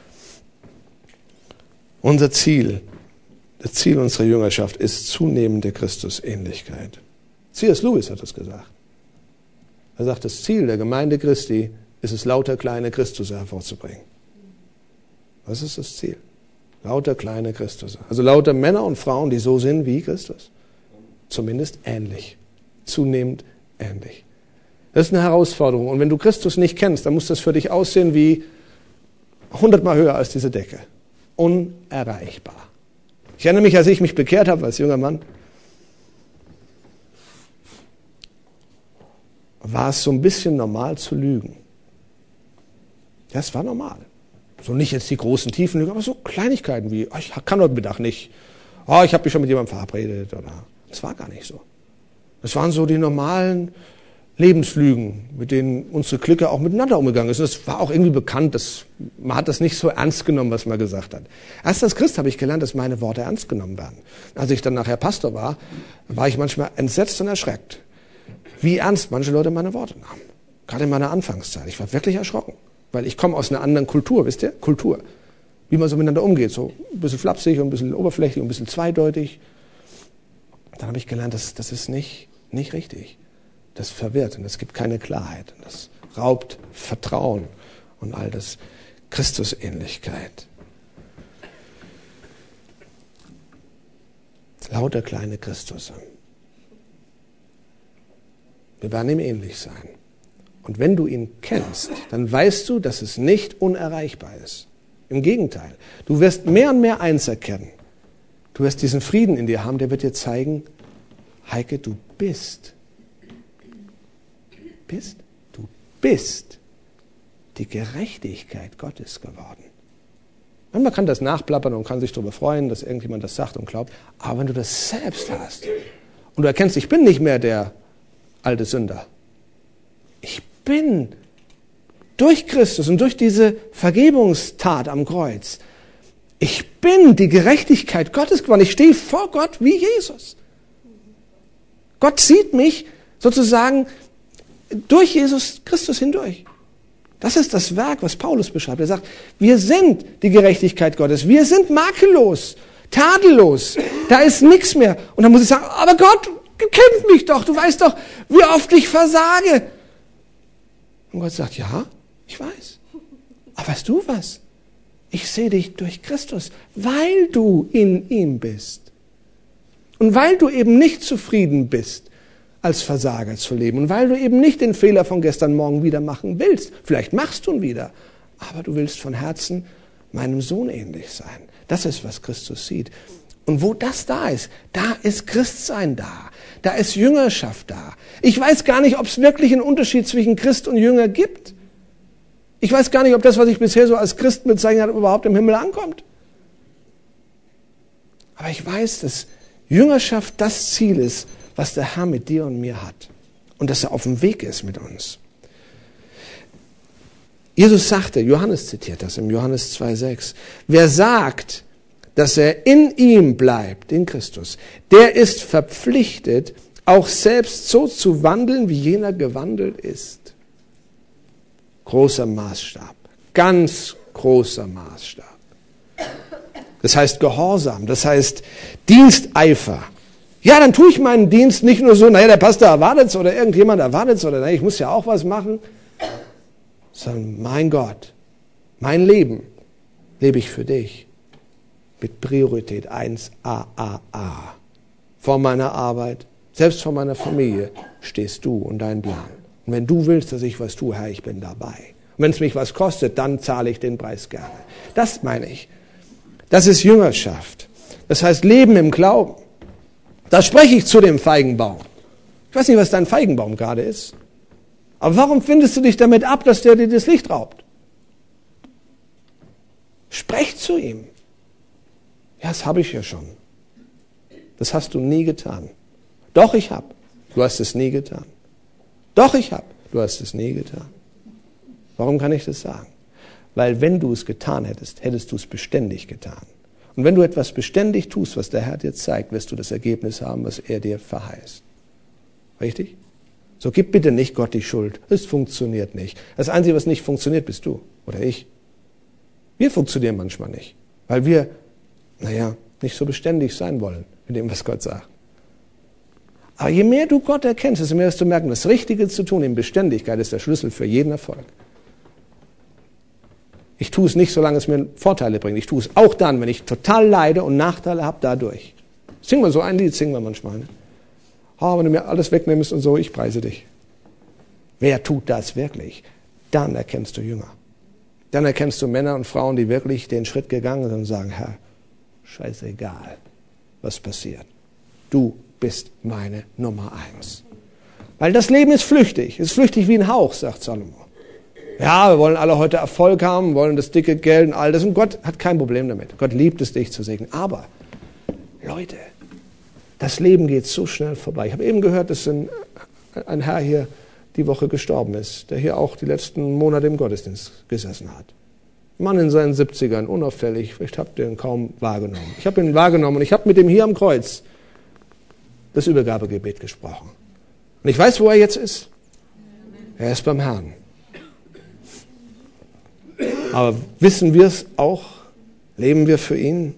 Unser Ziel, das Ziel unserer Jüngerschaft ist zunehmende Christusähnlichkeit. C S Lewis hat das gesagt. Er sagt, das Ziel der Gemeinde Christi ist es, lauter kleine Christus hervorzubringen. Das ist das Ziel. Lauter kleine Christus. Also lauter Männer und Frauen, die so sind wie Christus. Zumindest ähnlich. Zunehmend ähnlich. Das ist eine Herausforderung. Und wenn du Christus nicht kennst, dann muss das für dich aussehen wie hundertmal höher als diese Decke. Unerreichbar. Ich erinnere mich, als ich mich bekehrt habe als junger Mann, war es so ein bisschen normal zu lügen. Das war normal. So nicht jetzt die großen tiefen Lügen, aber so Kleinigkeiten wie, oh, ich kann heute Mittag nicht, oh, ich habe mich schon mit jemandem verabredet. Oder. Das war gar nicht so. Das waren so die normalen Lebenslügen, mit denen unsere Clique auch miteinander umgegangen ist. Und das war auch irgendwie bekannt, dass, man hat das nicht so ernst genommen, was man gesagt hat. Erst als Christ habe ich gelernt, dass meine Worte ernst genommen werden. Als ich dann nachher Pastor war, war ich manchmal entsetzt und erschreckt, wie ernst manche Leute meine Worte nahmen. Gerade in meiner Anfangszeit. Ich war wirklich erschrocken. Weil ich komme aus einer anderen Kultur, wisst ihr? Kultur. Wie man so miteinander umgeht. So ein bisschen flapsig und ein bisschen oberflächlich und ein bisschen zweideutig. Dann habe ich gelernt, das, das ist nicht, nicht richtig. Das verwirrt und das gibt keine Klarheit. Und das raubt Vertrauen und all das. Christusähnlichkeit. Lauter kleine Christus. Wir werden ihm ähnlich sein. Und wenn du ihn kennst, dann weißt du, dass es nicht unerreichbar ist. Im Gegenteil, du wirst mehr und mehr eins erkennen. Du wirst diesen Frieden in dir haben, der wird dir zeigen, Heike, du bist. Bist? Du bist die Gerechtigkeit Gottes geworden. Und man kann das nachplappern und kann sich darüber freuen, dass irgendjemand das sagt und glaubt. Aber wenn du das selbst hast und du erkennst, ich bin nicht mehr der alte Sünder. Ich bin durch Christus und durch diese Vergebungstat am Kreuz, ich bin die Gerechtigkeit Gottes geworden. Ich stehe vor Gott wie Jesus. Gott sieht mich sozusagen durch Jesus Christus hindurch. Das ist das Werk, was Paulus beschreibt. Er sagt, wir sind die Gerechtigkeit Gottes. Wir sind makellos, tadellos. Da ist nichts mehr. Und dann muss ich sagen, aber Gott, kennt mich doch. Du weißt doch, wie oft ich versage. Und Gott sagt, ja, ich weiß. Aber weißt du was? Ich sehe dich durch Christus, weil du in ihm bist. Und weil du eben nicht zufrieden bist, als Versager zu leben. Und weil du eben nicht den Fehler von gestern Morgen wieder machen willst. Vielleicht machst du ihn wieder. Aber du willst von Herzen meinem Sohn ähnlich sein. Das ist, was Christus sieht. Und wo das da ist, da ist Christsein da. Da ist Jüngerschaft da. Ich weiß gar nicht, ob es wirklich einen Unterschied zwischen Christ und Jünger gibt. Ich weiß gar nicht, ob das, was ich bisher so als Christ bezeichnet habe, überhaupt im Himmel ankommt. Aber ich weiß, dass Jüngerschaft das Ziel ist, was der Herr mit dir und mir hat. Und dass er auf dem Weg ist mit uns. Jesus sagte, Johannes zitiert das im Johannes zwei sechs, wer sagt, dass er in ihm bleibt, in Christus, der ist verpflichtet, auch selbst so zu wandeln, wie jener gewandelt ist. Großer Maßstab, ganz großer Maßstab. Das heißt Gehorsam, das heißt Diensteifer. Ja, dann tue ich meinen Dienst nicht nur so, naja, der Pastor erwartet es oder irgendjemand erwartet es oder naja, ich muss ja auch was machen, sondern mein Gott, mein Leben lebe ich für dich mit Priorität eins A A A. Vor meiner Arbeit, selbst vor meiner Familie stehst du und dein Plan. Und wenn du willst, dass ich was tue, Herr, ich bin dabei. Und wenn es mich was kostet, dann zahle ich den Preis gerne. Das meine ich. Das ist Jüngerschaft. Das heißt Leben im Glauben. Da spreche ich zu dem Feigenbaum. Ich weiß nicht, was dein Feigenbaum gerade ist. Aber warum findest du dich damit ab, dass der dir das Licht raubt? Sprech zu ihm. Ja, das habe ich ja schon. Das hast du nie getan. Doch, ich habe. Du hast es nie getan. Doch, ich habe. Du hast es nie getan. Warum kann ich das sagen? Weil wenn du es getan hättest, hättest du es beständig getan. Und wenn du etwas beständig tust, was der Herr dir zeigt, wirst du das Ergebnis haben, was er dir verheißt. Richtig? So gib bitte nicht Gott die Schuld. Es funktioniert nicht. Das Einzige, was nicht funktioniert, bist du oder ich. Wir funktionieren manchmal nicht, weil wir, naja, nicht so beständig sein wollen mit dem, was Gott sagt. Aber je mehr du Gott erkennst, desto mehr wirst du merken, das Richtige zu tun in Beständigkeit ist der Schlüssel für jeden Erfolg. Ich tue es nicht, solange es mir Vorteile bringt. Ich tue es auch dann, wenn ich total leide und Nachteile habe dadurch. Singen wir so ein Lied, singen wir manchmal. Ne? Oh, wenn du mir alles wegnimmst und so, ich preise dich. Wer tut das wirklich? Dann erkennst du Jünger. Dann erkennst du Männer und Frauen, die wirklich den Schritt gegangen sind und sagen, Herr, scheißegal, was passiert. Du bist meine Nummer eins. Weil das Leben ist flüchtig. Es ist flüchtig wie ein Hauch, sagt Salomo. Ja, wir wollen alle heute Erfolg haben, wollen das dicke Geld und all das. Und Gott hat kein Problem damit. Gott liebt es, dich zu segnen. Aber, Leute, das Leben geht so schnell vorbei. Ich habe eben gehört, dass ein, ein Herr hier die Woche gestorben ist, der hier auch die letzten Monate im Gottesdienst gesessen hat. Ein Mann in seinen siebzigern, unauffällig. Ich habe den kaum wahrgenommen. Ich habe ihn wahrgenommen und ich habe mit ihm hier am Kreuz das Übergabegebet gesprochen. Und ich weiß, wo er jetzt ist. Er ist beim Herrn. Aber wissen wir es auch? Leben wir für ihn?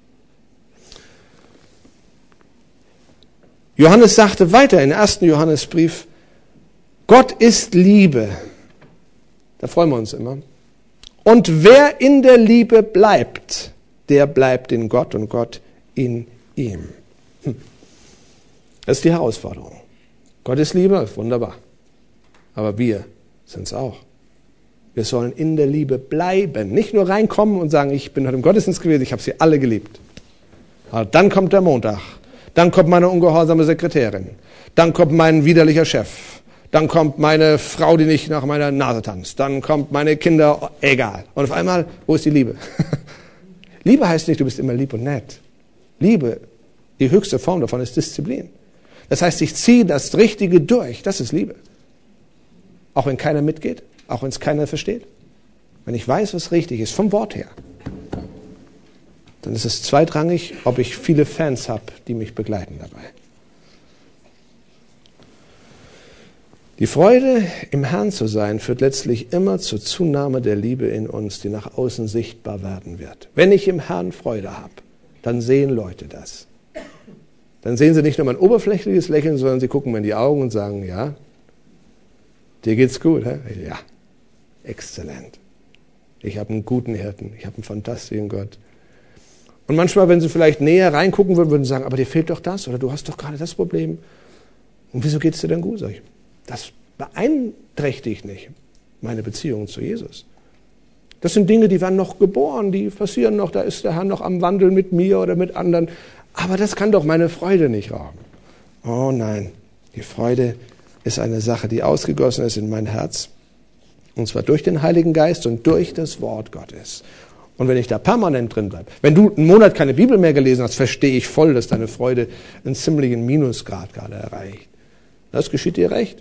Johannes sagte weiter im ersten Johannesbrief, Gott ist Liebe. Da freuen wir uns immer. Und wer in der Liebe bleibt, der bleibt in Gott und Gott in ihm. Hm. Das ist die Herausforderung. Gott ist Liebe, wunderbar. Aber wir sind es auch. Wir sollen in der Liebe bleiben. Nicht nur reinkommen und sagen, ich bin heute im Gottesdienst gewesen, ich habe sie alle geliebt. Aber dann kommt der Montag. Dann kommt meine ungehorsame Sekretärin. Dann kommt mein widerlicher Chef. Dann kommt meine Frau, die nicht nach meiner Nase tanzt. Dann kommt meine Kinder, egal. Und auf einmal, wo ist die Liebe? Liebe heißt nicht, du bist immer lieb und nett. Liebe, die höchste Form davon ist Disziplin. Das heißt, ich ziehe das Richtige durch. Das ist Liebe. Auch wenn keiner mitgeht. Auch wenn es keiner versteht. Wenn ich weiß, was richtig ist, vom Wort her, dann ist es zweitrangig, ob ich viele Fans habe, die mich begleiten dabei. Die Freude, im Herrn zu sein, führt letztlich immer zur Zunahme der Liebe in uns, die nach außen sichtbar werden wird. Wenn ich im Herrn Freude habe, dann sehen Leute das. Dann sehen sie nicht nur mein oberflächliches Lächeln, sondern sie gucken mir in die Augen und sagen, ja, dir geht's gut, hä? Ja. Exzellent. Ich habe einen guten Hirten. Ich habe einen fantastischen Gott. Und manchmal, wenn sie vielleicht näher reingucken würden, würden sie sagen, aber dir fehlt doch das oder du hast doch gerade das Problem. Und wieso geht es dir denn gut? Sag ich, das beeinträchtigt nicht meine Beziehung zu Jesus. Das sind Dinge, die werden noch geboren, die passieren noch, da ist der Herr noch am Wandel mit mir oder mit anderen. Aber das kann doch meine Freude nicht rauben. Oh nein, die Freude ist eine Sache, die ausgegossen ist in mein Herz. Und zwar durch den Heiligen Geist und durch das Wort Gottes. Und wenn ich da permanent drin bleibe, wenn du einen Monat keine Bibel mehr gelesen hast, verstehe ich voll, dass deine Freude einen ziemlichen Minusgrad gerade erreicht. Das geschieht dir recht.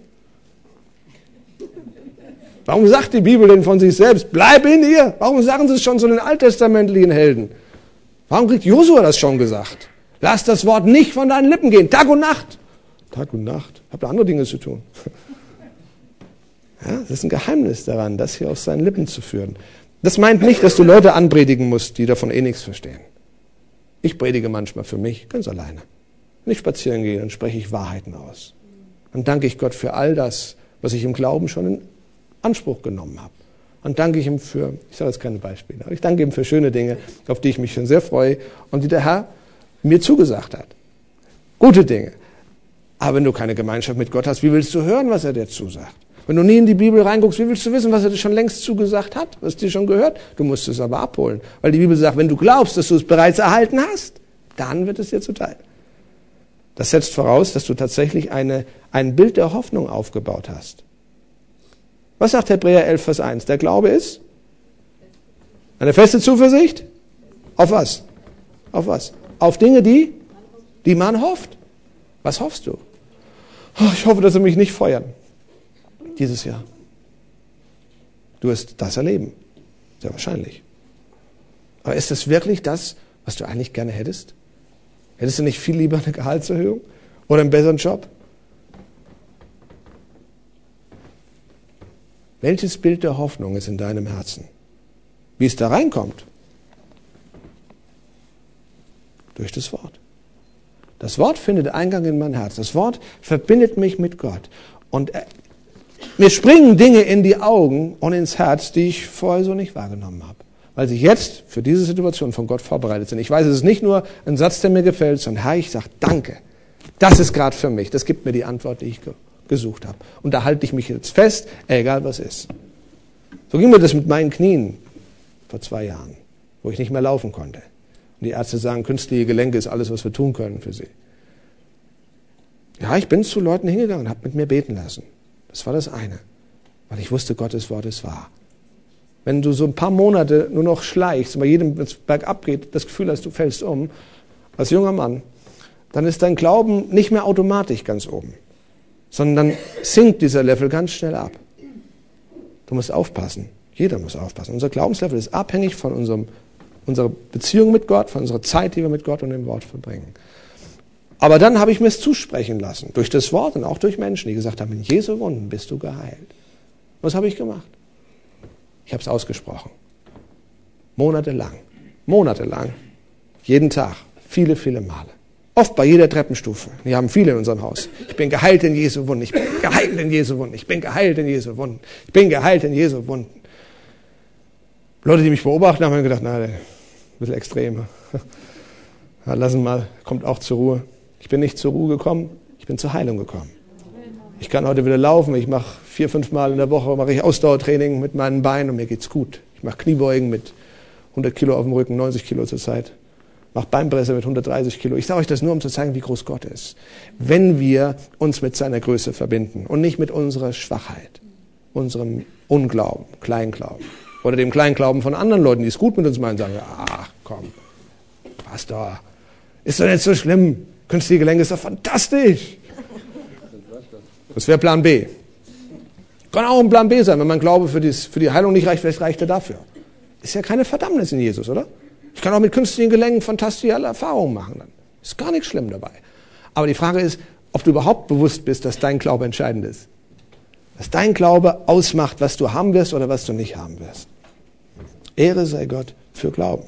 Warum sagt die Bibel denn von sich selbst, bleib in ihr? Warum sagen sie es schon so den alttestamentlichen Helden? Warum kriegt Josua das schon gesagt? Lass das Wort nicht von deinen Lippen gehen, Tag und Nacht. Tag und Nacht, ich habe da andere Dinge zu tun. Ja, das ist ein Geheimnis daran, das hier auf seinen Lippen zu führen. Das meint nicht, dass du Leute anpredigen musst, die davon eh nichts verstehen. Ich predige manchmal für mich, ganz alleine. Wenn ich spazieren gehe, dann spreche ich Wahrheiten aus. Dann danke ich Gott für all das, was ich im Glauben schon in Anspruch genommen habe. Dann danke ich ihm für, ich sage jetzt keine Beispiele, aber ich danke ihm für schöne Dinge, auf die ich mich schon sehr freue und die der Herr mir zugesagt hat. Gute Dinge. Aber wenn du keine Gemeinschaft mit Gott hast, wie willst du hören, was er dir zusagt? Wenn du nie in die Bibel reinguckst, wie willst du wissen, was er dir schon längst zugesagt hat, was dir schon gehört? Du musst es aber abholen. Weil die Bibel sagt, wenn du glaubst, dass du es bereits erhalten hast, dann wird es dir zuteil. Das setzt voraus, dass du tatsächlich eine, ein Bild der Hoffnung aufgebaut hast. Was sagt Hebräer elf, Vers eins? Der Glaube ist eine feste Zuversicht? Auf was? Auf was? Auf Dinge, die, die man hofft. Was hoffst du? Oh, ich hoffe, dass sie mich nicht feuern. Dieses Jahr. Du wirst das erleben. Sehr wahrscheinlich. Aber ist das wirklich das, was du eigentlich gerne hättest? Hättest du nicht viel lieber eine Gehaltserhöhung? Oder einen besseren Job? Welches Bild der Hoffnung ist in deinem Herzen? Wie es da reinkommt? Durch das Wort. Das Wort findet Eingang in mein Herz. Das Wort verbindet mich mit Gott. Und mir springen Dinge in die Augen und ins Herz, die ich vorher so nicht wahrgenommen habe. Weil sie jetzt für diese Situation von Gott vorbereitet sind. Ich weiß, es ist nicht nur ein Satz, der mir gefällt, sondern Herr, ich sage Danke. Das ist gerade für mich. Das gibt mir die Antwort, die ich ge- gesucht habe. Und da halte ich mich jetzt fest, egal was ist. So ging mir das mit meinen Knien vor zwei Jahren, wo ich nicht mehr laufen konnte. Und die Ärzte sagen, künstliche Gelenke ist alles, was wir tun können für sie. Ja, ich bin zu Leuten hingegangen und habe mit mir beten lassen. Das war das eine. Weil ich wusste, Gottes Wort ist wahr. Wenn du so ein paar Monate nur noch schleichst und bei jedem, wenn es bergab geht, das Gefühl hast, du fällst um, als junger Mann, dann ist dein Glauben nicht mehr automatisch ganz oben, sondern dann sinkt dieser Level ganz schnell ab. Du musst aufpassen. Jeder muss aufpassen. Unser Glaubenslevel ist abhängig von unserem, unserer Beziehung mit Gott, von unserer Zeit, die wir mit Gott und dem Wort verbringen. Aber dann habe ich mir es zusprechen lassen, durch das Wort und auch durch Menschen, die gesagt haben, in Jesu Wunden bist du geheilt. Was habe ich gemacht? Ich habe es ausgesprochen. Monatelang. Monatelang. Jeden Tag. Viele, viele Male. Oft bei jeder Treppenstufe. Wir haben viele in unserem Haus. Ich bin geheilt in Jesu Wunden. Ich bin geheilt in Jesu Wunden. Ich bin geheilt in Jesu Wunden. Ich bin geheilt in Jesu Wunden. Leute, die mich beobachten, haben mir gedacht, na, ein bisschen extrem. Ja, lassen mal, kommt auch zur Ruhe. Ich bin nicht zur Ruhe gekommen, ich bin zur Heilung gekommen. Ich kann heute wieder laufen, ich mache vier, fünf Mal in der Woche mache ich Ausdauertraining mit meinen Beinen und mir geht's gut. Ich mache Kniebeugen mit hundert Kilo auf dem Rücken, neunzig Kilo zur Zeit. Mache Beinpresse mit hundertdreißig Kilo. Ich sage euch das nur, um zu zeigen, wie groß Gott ist. Wenn wir uns mit seiner Größe verbinden und nicht mit unserer Schwachheit, unserem Unglauben, Kleinglauben oder dem Kleinglauben von anderen Leuten, die es gut mit uns meinen, sagen, ach komm, Pastor, ist doch nicht so schlimm. Künstliche Gelenke ist doch fantastisch. Das wäre Plan B. Kann auch ein Plan B sein, wenn mein Glaube für die, für die Heilung nicht reicht, vielleicht reicht er dafür. Ist ja keine Verdammnis in Jesus, oder? Ich kann auch mit künstlichen Gelenken fantastische Erfahrungen machen. Dann ist gar nichts schlimm dabei. Aber die Frage ist, ob du überhaupt bewusst bist, dass dein Glaube entscheidend ist. Dass dein Glaube ausmacht, was du haben wirst oder was du nicht haben wirst. Ehre sei Gott für Glauben.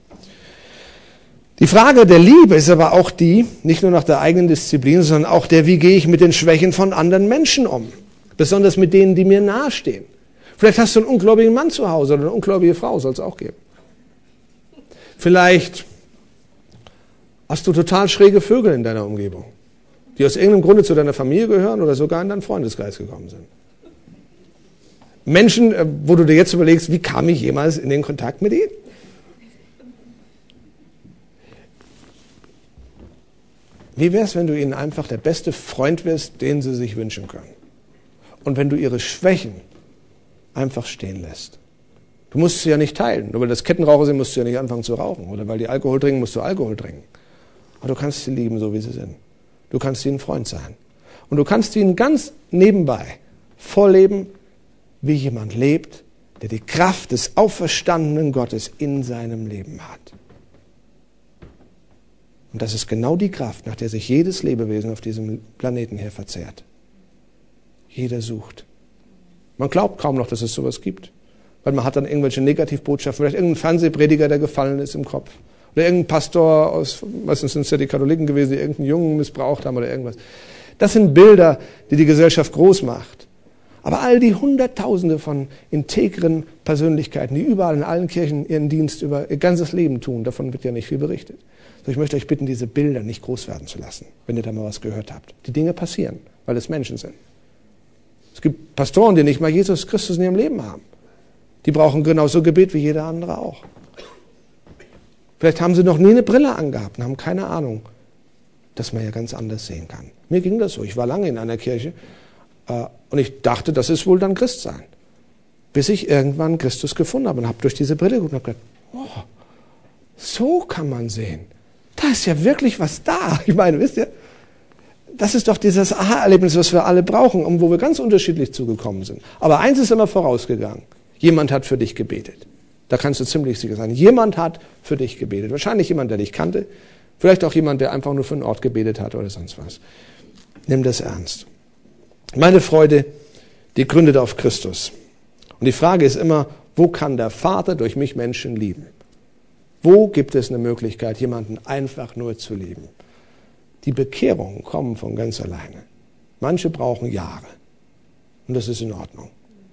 Die Frage der Liebe ist aber auch die, nicht nur nach der eigenen Disziplin, sondern auch der, wie gehe ich mit den Schwächen von anderen Menschen um? Besonders mit denen, die mir nahestehen. Vielleicht hast du einen ungläubigen Mann zu Hause oder eine ungläubige Frau, soll es auch geben. Vielleicht hast du total schräge Vögel in deiner Umgebung, die aus irgendeinem Grunde zu deiner Familie gehören oder sogar in deinen Freundeskreis gekommen sind. Menschen, wo du dir jetzt überlegst, wie kam ich jemals in den Kontakt mit ihnen? Wie wäre es, wenn du ihnen einfach der beste Freund wirst, den sie sich wünschen können? Und wenn du ihre Schwächen einfach stehen lässt. Du musst sie ja nicht teilen. Nur weil das Kettenraucher sind, musst du ja nicht anfangen zu rauchen. Oder weil die Alkohol trinken, musst du Alkohol trinken. Aber du kannst sie lieben, so wie sie sind. Du kannst ihnen Freund sein. Und du kannst ihnen ganz nebenbei vorleben, wie jemand lebt, der die Kraft des auferstandenen Gottes in seinem Leben hat. Und das ist genau die Kraft, nach der sich jedes Lebewesen auf diesem Planeten hier verzehrt. Jeder sucht. Man glaubt kaum noch, dass es sowas gibt. Weil man hat dann irgendwelche Negativbotschaften, vielleicht irgendein Fernsehprediger, der gefallen ist im Kopf. Oder irgendein Pastor aus, meistens sind es ja die Katholiken gewesen, die irgendeinen Jungen missbraucht haben oder irgendwas. Das sind Bilder, die die Gesellschaft groß macht. Aber all die Hunderttausende von integren Persönlichkeiten, die überall in allen Kirchen ihren Dienst über ihr ganzes Leben tun, davon wird ja nicht viel berichtet. So, ich möchte euch bitten, diese Bilder nicht groß werden zu lassen, wenn ihr da mal was gehört habt. Die Dinge passieren, weil es Menschen sind. Es gibt Pastoren, die nicht mal Jesus Christus in ihrem Leben haben. Die brauchen genauso Gebet wie jeder andere auch. Vielleicht haben sie noch nie eine Brille angehabt und haben keine Ahnung, dass man ja ganz anders sehen kann. Mir ging das so. Ich war lange in einer Kirche äh, und ich dachte, das ist wohl dann Christsein. Bis ich irgendwann Christus gefunden habe und habe durch diese Brille geguckt und habe gedacht, oh, so kann man sehen. Da ist ja wirklich was da. Ich meine, wisst ihr, das ist doch dieses Aha-Erlebnis, was wir alle brauchen und wo wir ganz unterschiedlich zugekommen sind. Aber eins ist immer vorausgegangen. Jemand hat für dich gebetet. Da kannst du ziemlich sicher sein. Jemand hat für dich gebetet. Wahrscheinlich jemand, der dich kannte. Vielleicht auch jemand, der einfach nur für einen Ort gebetet hat oder sonst was. Nimm das ernst. Meine Freude, die gründet auf Christus. Und die Frage ist immer, wo kann der Vater durch mich Menschen lieben? Wo gibt es eine Möglichkeit, jemanden einfach nur zu lieben? Die Bekehrungen kommen von ganz alleine. Manche brauchen Jahre. Und das ist in Ordnung.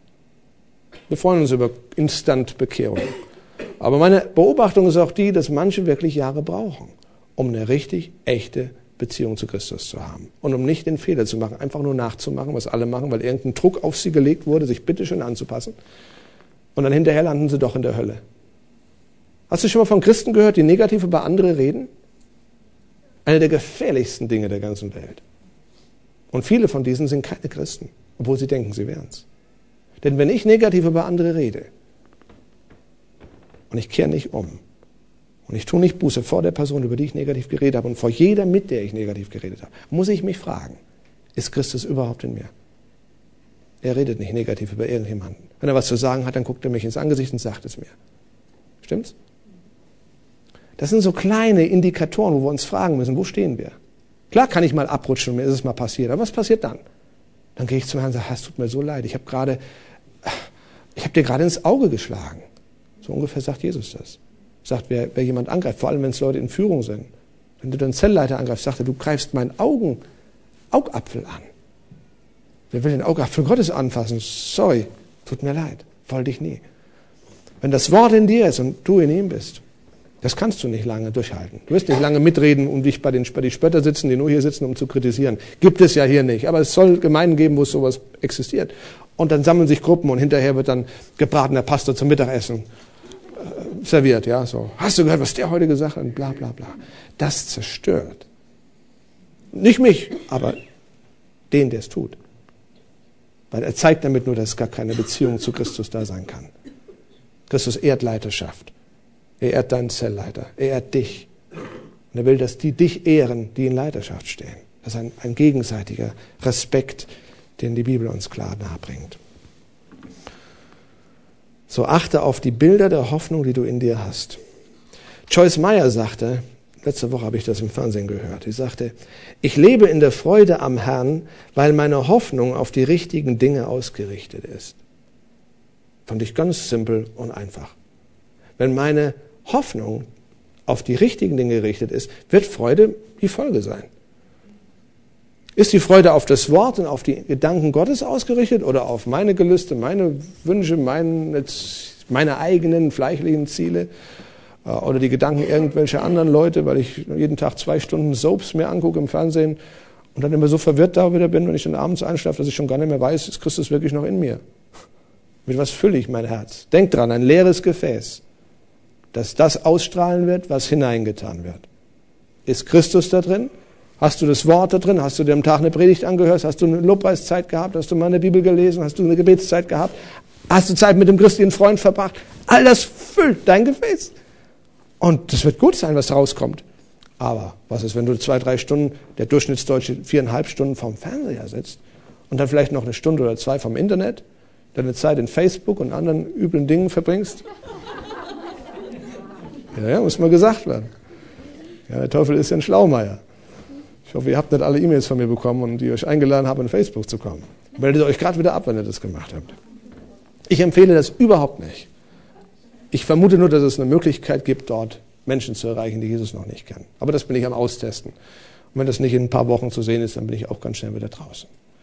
Wir freuen uns über Instant-Bekehrung. Aber meine Beobachtung ist auch die, dass manche wirklich Jahre brauchen, um eine richtig echte Beziehung zu Christus zu haben. Und um nicht den Fehler zu machen, einfach nur nachzumachen, was alle machen, weil irgendein Druck auf sie gelegt wurde, sich bitteschön anzupassen. Und dann hinterher landen sie doch in der Hölle. Hast du schon mal von Christen gehört, die negativ über andere reden? Eine der gefährlichsten Dinge der ganzen Welt. Und viele von diesen sind keine Christen, obwohl sie denken, sie wären es. Denn wenn ich negativ über andere rede und ich kehre nicht um und ich tue nicht Buße vor der Person, über die ich negativ geredet habe und vor jeder, mit der ich negativ geredet habe, muss ich mich fragen, ist Christus überhaupt in mir? Er redet nicht negativ über irgendjemanden. Wenn er was zu sagen hat, dann guckt er mich ins Angesicht und sagt es mir. Stimmt's? Das sind so kleine Indikatoren, wo wir uns fragen müssen, wo stehen wir? Klar kann ich mal abrutschen und mir ist es mal passiert, aber was passiert dann? Dann gehe ich zum Herrn und sage, es tut mir so leid, ich habe gerade, ich habe dir gerade ins Auge geschlagen. So ungefähr sagt Jesus das. Sagt, wer, wer jemand angreift, vor allem wenn es Leute in Führung sind. Wenn du den Zellleiter angreifst, sagt er, du greifst meinen Augen, Augapfel an. Wer will den Augapfel Gottes anfassen? Sorry, tut mir leid, wollte ich nie. Wenn das Wort in dir ist und du in ihm bist, das kannst du nicht lange durchhalten. Du wirst nicht lange mitreden und dich bei den bei die Spötter sitzen, die nur hier sitzen, um zu kritisieren. Gibt es ja hier nicht. Aber es soll Gemeinden geben, wo sowas existiert. Und dann sammeln sich Gruppen und hinterher wird dann gebratener Pastor zum Mittagessen äh, serviert. Ja, so. Hast du gehört, was der heute gesagt hat? Und bla bla bla. Das zerstört. Nicht mich, aber den, der es tut. Weil er zeigt damit nur, dass gar keine Beziehung zu Christus da sein kann. Christus ehrt Leiterschaft. Er ehrt deinen Zellleiter. Er ehrt dich. Und er will, dass die dich ehren, die in Leiterschaft stehen. Das ist ein, ein gegenseitiger Respekt, den die Bibel uns klar nahebringt. So achte auf die Bilder der Hoffnung, die du in dir hast. Joyce Meyer sagte, letzte Woche habe ich das im Fernsehen gehört, sie sagte, ich lebe in der Freude am Herrn, weil meine Hoffnung auf die richtigen Dinge ausgerichtet ist. Fand ich ganz simpel und einfach. Wenn meine Hoffnung auf die richtigen Dinge gerichtet ist, wird Freude die Folge sein. Ist die Freude auf das Wort und auf die Gedanken Gottes ausgerichtet oder auf meine Gelüste, meine Wünsche, meine, meine eigenen fleischlichen Ziele oder die Gedanken irgendwelcher anderen Leute, weil ich jeden Tag zwei Stunden Soaps mir angucke im Fernsehen und dann immer so verwirrt da wieder bin, wenn ich dann abends einschlafe, dass ich schon gar nicht mehr weiß, ist Christus wirklich noch in mir? Mit was fülle ich mein Herz? Denk dran, ein leeres Gefäß, dass das ausstrahlen wird, was hineingetan wird. Ist Christus da drin? Hast du das Wort da drin? Hast du dir am Tag eine Predigt angehört? Hast du eine Lobpreiszeit gehabt? Hast du mal eine Bibel gelesen? Hast du eine Gebetszeit gehabt? Hast du Zeit mit dem christlichen Freund verbracht? All das füllt dein Gefäß. Und das wird gut sein, was rauskommt. Aber was ist, wenn du zwei, drei Stunden, der Durchschnittsdeutsche viereinhalb Stunden vorm Fernseher sitzt und dann vielleicht noch eine Stunde oder zwei vom Internet, deine Zeit in Facebook und anderen üblen Dingen verbringst? Ja, ja, muss mal gesagt werden. Ja, der Teufel ist ja ein Schlaumeier. Ich hoffe, ihr habt nicht alle E-Mails von mir bekommen und die euch eingeladen haben, in Facebook zu kommen. Meldet euch gerade wieder ab, wenn ihr das gemacht habt. Ich empfehle das überhaupt nicht. Ich vermute nur, dass es eine Möglichkeit gibt, dort Menschen zu erreichen, die Jesus noch nicht kennen. Aber das bin ich am Austesten. Und wenn das nicht in ein paar Wochen zu sehen ist, dann bin ich auch ganz schnell wieder draußen.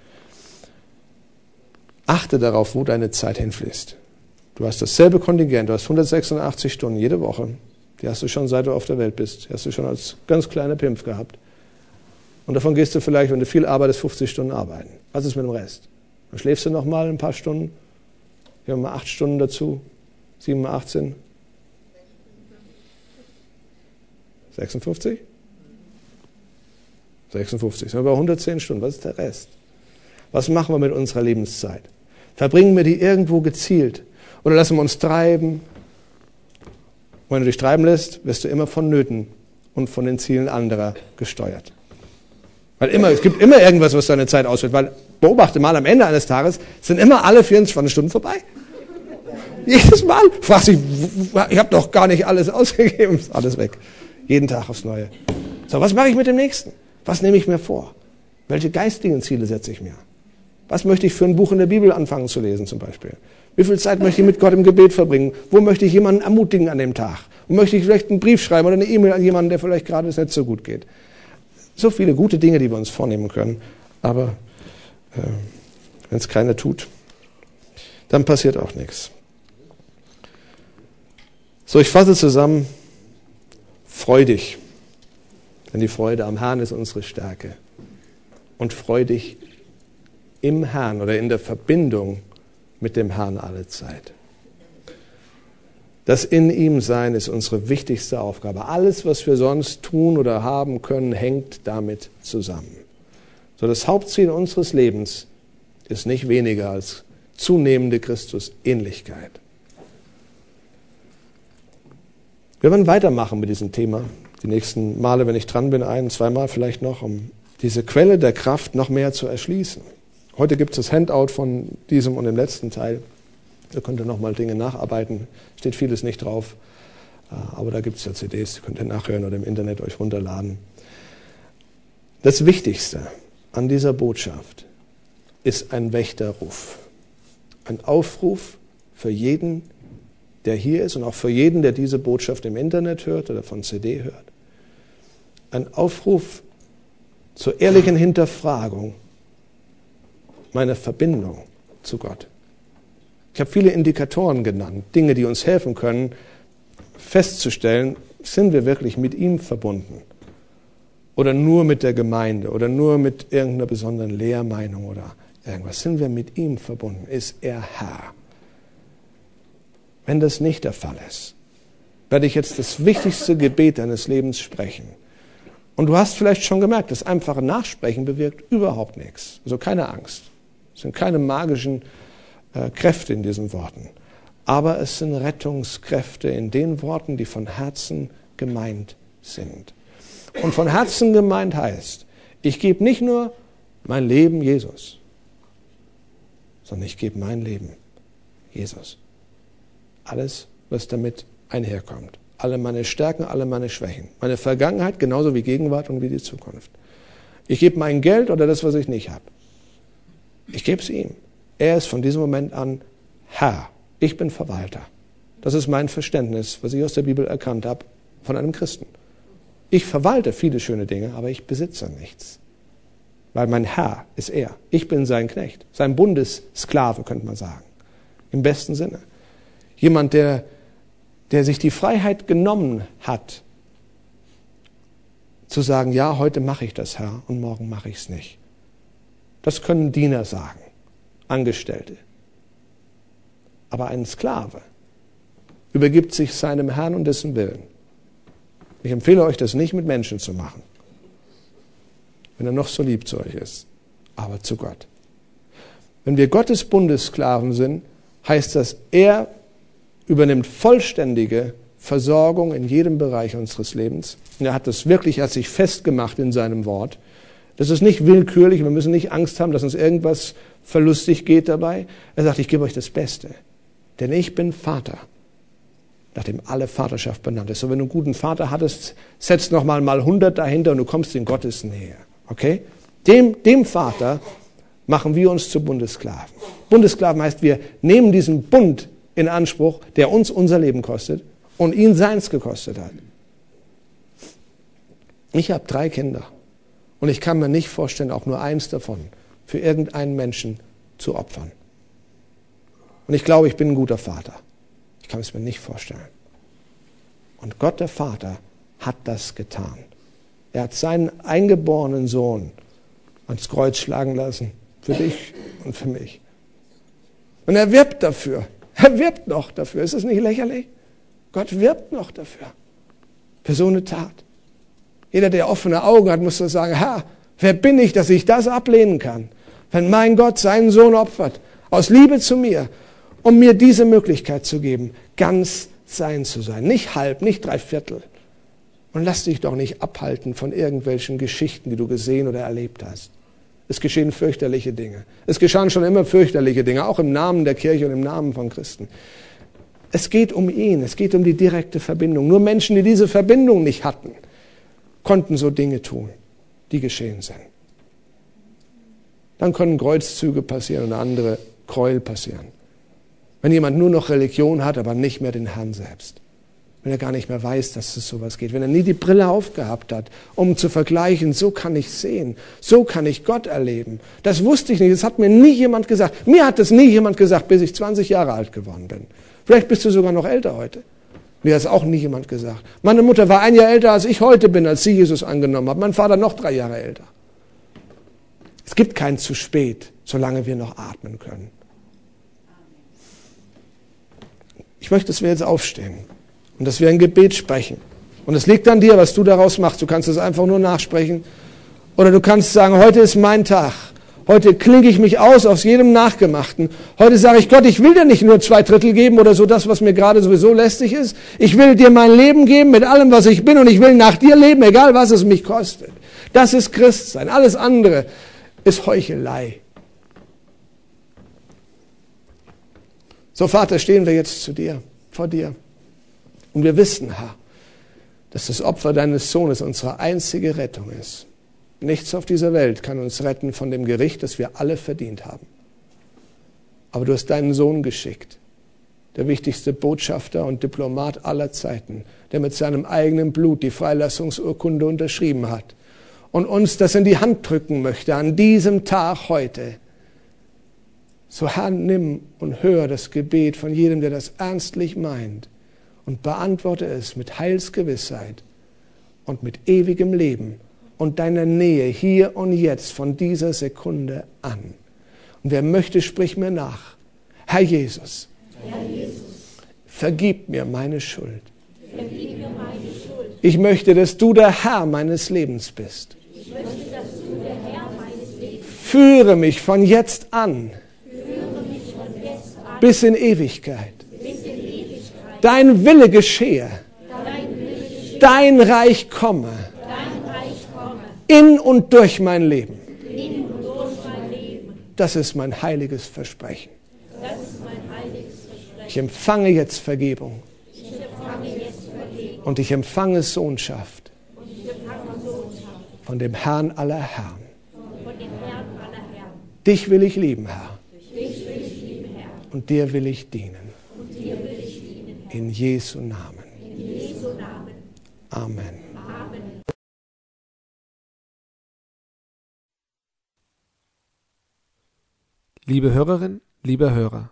Achte darauf, wo deine Zeit hinfließt. Du hast dasselbe Kontingent, du hast hundertsechsundachtzig Stunden jede Woche. Die hast du schon, seit du auf der Welt bist. Die hast du schon als ganz kleiner Pimpf gehabt. Und davon gehst du vielleicht, wenn du viel arbeitest, fünfzig Stunden arbeiten. Was ist mit dem Rest? Dann schläfst du noch mal ein paar Stunden. Wir haben mal acht Stunden dazu. sieben mal achtzehn. sechsundfünfzig? sechsundfünfzig. Sind wir bei hundertzehn Stunden. Was ist der Rest? Was machen wir mit unserer Lebenszeit? Verbringen wir die irgendwo gezielt? Oder lassen wir uns treiben? Und wenn du dich treiben lässt, wirst du immer von Nöten und von den Zielen anderer gesteuert. Weil immer, es gibt immer irgendwas, was deine Zeit auswirkt. Weil, beobachte mal, am Ende eines Tages sind immer alle vierundzwanzig Stunden vorbei. Jedes Mal. Fragst dich, ich habe doch gar nicht alles ausgegeben. Ist alles weg. Jeden Tag aufs Neue. So, was mache ich mit dem Nächsten? Was nehme ich mir vor? Welche geistigen Ziele setze ich mir? Was möchte ich für ein Buch in der Bibel anfangen zu lesen zum Beispiel? Wie viel Zeit möchte ich mit Gott im Gebet verbringen? Wo möchte ich jemanden ermutigen an dem Tag? Wo möchte ich vielleicht einen Brief schreiben oder eine E-Mail an jemanden, der vielleicht gerade nicht so gut geht? So viele gute Dinge, die wir uns vornehmen können. Aber äh, wenn es keiner tut, dann passiert auch nichts. So, ich fasse zusammen. Freu dich. Denn die Freude am Herrn ist unsere Stärke. Und freu dich im Herrn oder in der Verbindung mit dem Herrn alle Zeit. Das in ihm Sein ist unsere wichtigste Aufgabe. Alles, was wir sonst tun oder haben können, hängt damit zusammen. So, das Hauptziel unseres Lebens ist nicht weniger als zunehmende Christusähnlichkeit. Wir werden weitermachen mit diesem Thema. Die nächsten Male, wenn ich dran bin, ein-, zweimal vielleicht noch, um diese Quelle der Kraft noch mehr zu erschließen. Heute gibt es das Handout von diesem und dem letzten Teil. Da könnt ihr nochmal Dinge nacharbeiten. Steht vieles nicht drauf. Aber da gibt es ja C Ds, die könnt ihr nachhören oder im Internet euch runterladen. Das Wichtigste an dieser Botschaft ist ein Wächterruf. Ein Aufruf für jeden, der hier ist und auch für jeden, der diese Botschaft im Internet hört oder von C D hört. Ein Aufruf zur ehrlichen Hinterfragung meiner Verbindung zu Gott. Ich habe viele Indikatoren genannt, Dinge, die uns helfen können, festzustellen, sind wir wirklich mit ihm verbunden? Oder nur mit der Gemeinde oder nur mit irgendeiner besonderen Lehrmeinung oder irgendwas. Sind wir mit ihm verbunden? Ist er Herr? Wenn das nicht der Fall ist, werde ich jetzt das wichtigste Gebet deines Lebens sprechen. Und du hast vielleicht schon gemerkt, das einfache Nachsprechen bewirkt überhaupt nichts. Also keine Angst. Es sind keine magischen äh, Kräfte in diesen Worten. Aber es sind Rettungskräfte in den Worten, die von Herzen gemeint sind. Und von Herzen gemeint heißt, ich gebe nicht nur mein Leben Jesus, sondern ich gebe mein Leben Jesus. Alles, was damit einherkommt. Alle meine Stärken, alle meine Schwächen. Meine Vergangenheit genauso wie Gegenwart und wie die Zukunft. Ich gebe mein Geld oder das, was ich nicht habe. Ich gebe es ihm. Er ist von diesem Moment an Herr. Ich bin Verwalter. Das ist mein Verständnis, was ich aus der Bibel erkannt habe, von einem Christen. Ich verwalte viele schöne Dinge, aber ich besitze nichts. Weil mein Herr ist er. Ich bin sein Knecht. Sein Bundessklave, könnte man sagen. Im besten Sinne. Jemand, der, der sich die Freiheit genommen hat, zu sagen, ja, heute mache ich das, Herr, und morgen mache ich es nicht. Das können Diener sagen, Angestellte. Aber ein Sklave übergibt sich seinem Herrn und dessen Willen. Ich empfehle euch, das nicht mit Menschen zu machen, wenn er noch so lieb zu euch ist, aber zu Gott. Wenn wir Gottes Bundessklaven sind, heißt das, er übernimmt vollständige Versorgung in jedem Bereich unseres Lebens. Und er hat das wirklich, er hat sich festgemacht in seinem Wort. Das ist nicht willkürlich, wir müssen nicht Angst haben, dass uns irgendwas verlustig geht dabei. Er sagt, ich gebe euch das Beste, denn ich bin Vater, nachdem alle Vaterschaft benannt ist. So, wenn du einen guten Vater hattest, setz nochmal mal hundert dahinter und du kommst in Gottes Nähe. Okay? Dem, dem Vater machen wir uns zu Bundessklaven. Bundessklaven heißt, wir nehmen diesen Bund in Anspruch, der uns unser Leben kostet und ihn seins gekostet hat. Ich habe drei Kinder und ich kann mir nicht vorstellen, auch nur eins davon für irgendeinen Menschen zu opfern. Und ich glaube, ich bin ein guter Vater. Ich kann es mir nicht vorstellen. Und Gott, der Vater, hat das getan. Er hat seinen eingeborenen Sohn ans Kreuz schlagen lassen. Für dich und für mich. Und er wirbt dafür. Er wirbt noch dafür. Ist das nicht lächerlich? Gott wirbt noch dafür. Für so eine Tat. Jeder, der offene Augen hat, muss doch sagen, Herr, wer bin ich, dass ich das ablehnen kann? Wenn mein Gott seinen Sohn opfert, aus Liebe zu mir, um mir diese Möglichkeit zu geben, ganz sein zu sein. Nicht halb, nicht drei Viertel. Und lass dich doch nicht abhalten von irgendwelchen Geschichten, die du gesehen oder erlebt hast. Es geschehen fürchterliche Dinge. Es geschahen schon immer fürchterliche Dinge, auch im Namen der Kirche und im Namen von Christen. Es geht um ihn, es geht um die direkte Verbindung. Nur Menschen, die diese Verbindung nicht hatten, konnten so Dinge tun, die geschehen sind. Dann können Kreuzzüge passieren und andere Gräuel passieren. Wenn jemand nur noch Religion hat, aber nicht mehr den Herrn selbst. Wenn er gar nicht mehr weiß, dass es sowas geht. Wenn er nie die Brille aufgehabt hat, um zu vergleichen, so kann ich sehen, so kann ich Gott erleben. Das wusste ich nicht, das hat mir nie jemand gesagt. Mir hat das nie jemand gesagt, bis ich zwanzig Jahre alt geworden bin. Vielleicht bist du sogar noch älter heute. Mir hat es auch nie jemand gesagt. Meine Mutter war ein Jahr älter, als ich heute bin, als sie Jesus angenommen hat. Mein Vater noch drei Jahre älter. Es gibt kein zu spät, solange wir noch atmen können. Ich möchte, dass wir jetzt aufstehen und dass wir ein Gebet sprechen. Und es liegt an dir, was du daraus machst. Du kannst es einfach nur nachsprechen. Oder du kannst sagen, heute ist mein Tag. Heute klinke ich mich aus aus jedem Nachgemachten. Heute sage ich, Gott, ich will dir nicht nur zwei Drittel geben oder so das, was mir gerade sowieso lästig ist. Ich will dir mein Leben geben mit allem, was ich bin und ich will nach dir leben, egal was es mich kostet. Das ist Christsein. Alles andere ist Heuchelei. So, Vater, stehen wir jetzt zu dir, vor dir. Und wir wissen, Herr, dass das Opfer deines Sohnes unsere einzige Rettung ist. Nichts auf dieser Welt kann uns retten von dem Gericht, das wir alle verdient haben. Aber du hast deinen Sohn geschickt, der wichtigste Botschafter und Diplomat aller Zeiten, der mit seinem eigenen Blut die Freilassungsurkunde unterschrieben hat und uns das in die Hand drücken möchte an diesem Tag heute. So Herr, nimm und hör das Gebet von jedem, der das ernstlich meint und beantworte es mit Heilsgewissheit und mit ewigem Leben und deiner Nähe hier und jetzt von dieser Sekunde an. Und wer möchte, sprich mir nach. Herr Jesus, Herr Jesus, vergib mir meine Schuld. vergib mir meine Schuld. Ich möchte, dass du der Herr meines Lebens bist. Ich möchte, dass du der Herr meines Lebens bist. Führe mich von jetzt an Führe mich von jetzt an bis in Ewigkeit. bis in Ewigkeit. Dein Wille geschehe. Dein Wille geschehe, Dein Reich komme. dein Reich komme, In und durch mein Leben. in und durch mein Leben. Das ist mein heiliges Versprechen. Das ist mein heiliges Versprechen. Ich empfange jetzt Vergebung Ich empfange jetzt Vergebung und ich empfange Sohnschaft und ich empfange Sohnschaft von dem Herrn aller Herren. von dem Herrn aller Herren. Dich will ich lieben, Herr, Dich will ich lieben, Herr, und dir will ich dienen. und dir will ich dienen, Herr. In Jesu Namen. In Jesu Namen. Amen. Amen. Liebe Hörerin, lieber Hörer,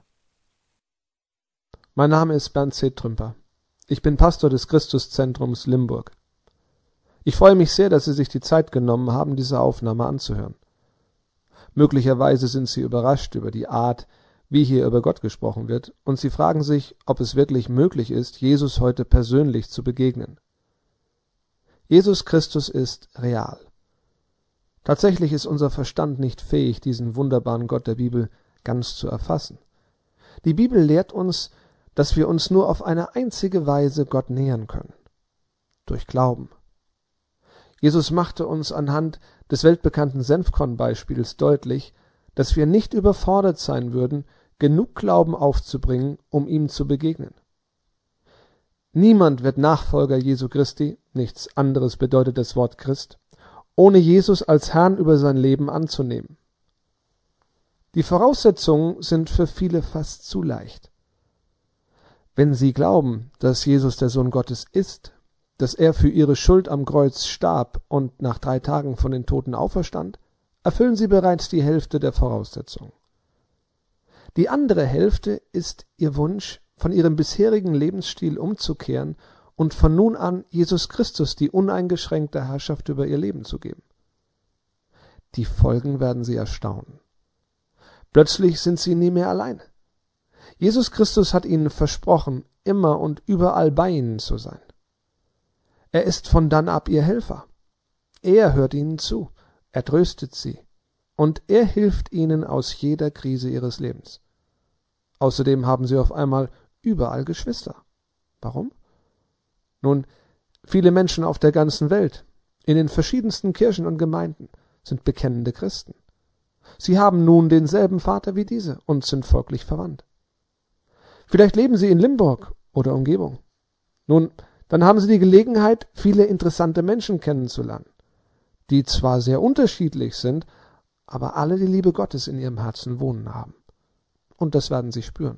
mein Name ist Bernd C. Trümper. Ich bin Pastor des Christuszentrums Limburg. Ich freue mich sehr, dass Sie sich die Zeit genommen haben, diese Aufnahme anzuhören. Möglicherweise sind Sie überrascht über die Art, wie hier über Gott gesprochen wird, und sie fragen sich, ob es wirklich möglich ist, Jesus heute persönlich zu begegnen. Jesus Christus ist real. Tatsächlich ist unser Verstand nicht fähig, diesen wunderbaren Gott der Bibel ganz zu erfassen. Die Bibel lehrt uns, dass wir uns nur auf eine einzige Weise Gott nähern können: durch Glauben. Jesus machte uns anhand des weltbekannten Senfkornbeispiels deutlich, dass wir nicht überfordert sein würden, genug Glauben aufzubringen, um ihm zu begegnen. Niemand wird Nachfolger Jesu Christi, nichts anderes bedeutet das Wort Christ, ohne Jesus als Herrn über sein Leben anzunehmen. Die Voraussetzungen sind für viele fast zu leicht. Wenn sie glauben, dass Jesus der Sohn Gottes ist, dass er für ihre Schuld am Kreuz starb und nach drei Tagen von den Toten auferstand, erfüllen sie bereits die Hälfte der Voraussetzungen. Die andere Hälfte ist ihr Wunsch, von ihrem bisherigen Lebensstil umzukehren und von nun an Jesus Christus die uneingeschränkte Herrschaft über ihr Leben zu geben. Die Folgen werden sie erstaunen. Plötzlich sind sie nie mehr allein. Jesus Christus hat ihnen versprochen, immer und überall bei ihnen zu sein. Er ist von dann ab ihr Helfer. Er hört ihnen zu, er tröstet sie und er hilft ihnen aus jeder Krise ihres Lebens. Außerdem haben sie auf einmal überall Geschwister. Warum? Nun, viele Menschen auf der ganzen Welt, in den verschiedensten Kirchen und Gemeinden, sind bekennende Christen. Sie haben nun denselben Vater wie diese und sind folglich verwandt. Vielleicht leben sie in Limburg oder Umgebung. Nun, dann haben sie die Gelegenheit, viele interessante Menschen kennenzulernen, die zwar sehr unterschiedlich sind, aber alle die Liebe Gottes in ihrem Herzen wohnen haben. Und das werden sie spüren.